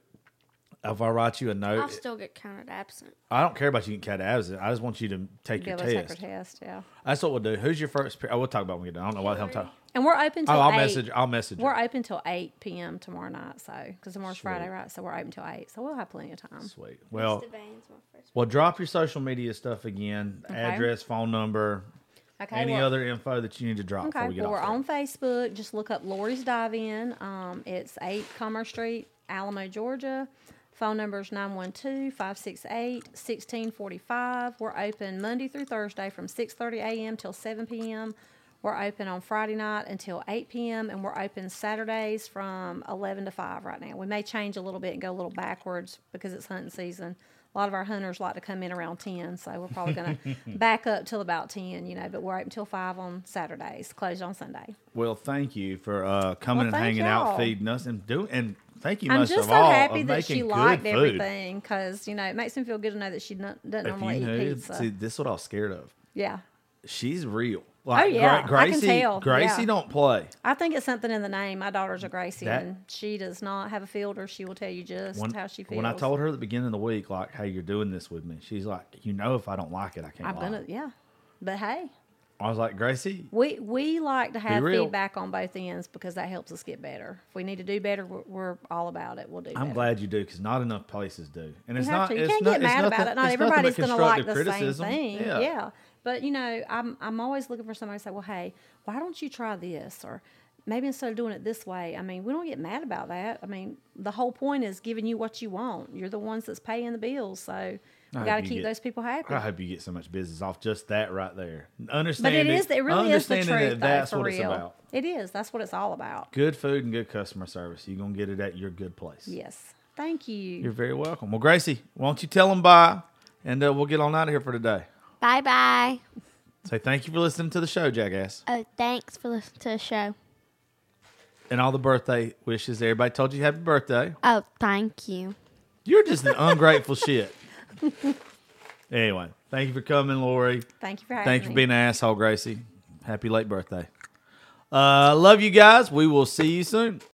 C: If I write you a
E: I'll
C: note,
E: still get counted absent.
C: I don't care about you getting cat absent. I just want you to take
D: Be
C: your
D: able to take
C: test.
D: her test. Yeah.
C: That's what we'll do. Who's your first? pe- Oh, we'll talk about it when we get done. I don't know why I'm talking.
D: And we're open till
C: Oh, I'll
D: eight.
C: message. I'll message.
D: We're
C: you.
D: open till eight p.m. tomorrow night. So because tomorrow's
C: Sweet.
D: Friday, right? So we're open till eight. So we'll have plenty of time.
C: Sweet. Well,
E: Mister Baines, my first.
C: well, drop your social media stuff again.
D: Okay.
C: Address, phone number,
D: Okay.
C: any
D: well-
C: other info that you need to drop before
D: Okay,
C: we get
D: well, we're
C: off.
D: on Facebook. Just look up Lori's Dive In. Um, it's eight Commerce Street, Alamo, Georgia. Phone number is nine one two, five six eight, one six four five. We're open Monday through Thursday from six thirty a.m. till seven p.m. We're open on Friday night until eight p.m. and we're open Saturdays from eleven to five right now. We may change a little bit and go a little backwards because it's hunting season a lot of our hunters like to come in around ten, so we're probably going to back up till about ten, you know, but we're open until five on Saturdays, closed on Sunday.
C: Well, thank you for uh, coming
D: Well,
C: and hanging
D: thank
C: out,
D: y'all.
C: feeding us, and doing. And thank you
D: I'm
C: most
D: just
C: of
D: so
C: all
D: happy
C: of
D: that
C: making
D: she
C: good
D: liked
C: food.
D: everything because, you know, it makes me feel good to know that she not, doesn't
C: If
D: normally
C: you
D: eat
C: knew,
D: pizza.
C: see, this is what I was scared of.
D: Yeah.
C: She's real.
D: Oh, yeah,
C: Gra-
D: I can
C: Gracie,
D: tell,
C: Gracie
D: yeah.
C: don't play.
D: I think it's something in the name. My daughter's a Gracie,
C: That-
D: and she does not have a filter. She will tell you just
C: When,
D: how she feels.
C: when I told her at the beginning of the week, like, hey, you're doing this with me, she's like, you know, if I don't like it, I can't
D: I'm
C: lie.
D: gonna, yeah. But hey,
C: I was like, Gracie,
D: we we like to have
C: real.
D: feedback on both ends because that helps us get better. If we need to do better, we're, we're all about it. We'll do.
C: I'm
D: better.
C: glad you do because not enough places do, and it's
D: You have
C: not.
D: to. You
C: it's
D: can't
C: not,
D: get
C: it's
D: mad
C: nothing,
D: about it. Not
C: it's nothing
D: everybody's
C: but
D: going to like the
C: constructive
D: same
C: criticism.
D: thing.
C: Yeah.
D: Yeah. But you know, I'm I'm always looking for somebody to say, well, hey, why don't you try this, or maybe instead of doing it this way. I mean, we don't get mad about that. I mean, the whole point is giving you what you want. You're the ones that's paying the bills, so we
C: hope
D: got to
C: you
D: keep
C: get-
D: those people happy.
C: I hope you get so much business off just that right there.
D: But
C: Understanding,
D: it is. It really is the
C: understanding
D: truth,
C: that
D: though,
C: that's
D: for
C: what
D: real.
C: it's about.
D: It is. That's what it's all about.
C: Good food and good customer service. You're gonna get it at your good place.
D: Yes. Thank you.
C: You're very welcome. Well, Gracie, why don't you tell them bye, and uh, we'll get on out of here for today.
E: Bye bye.
C: Say thank you for listening to the show, jackass,
E: Oh, thanks for listening to the show.
C: and all the birthday wishes. Everybody told you happy birthday.
E: Oh, thank you.
C: You're just an ungrateful shit. Anyway, thank you for coming, Lori.
D: Thank you for having
C: Thank you
D: me.
C: for being an asshole, Gracie. Happy late birthday. Uh, love you guys. We will see you soon.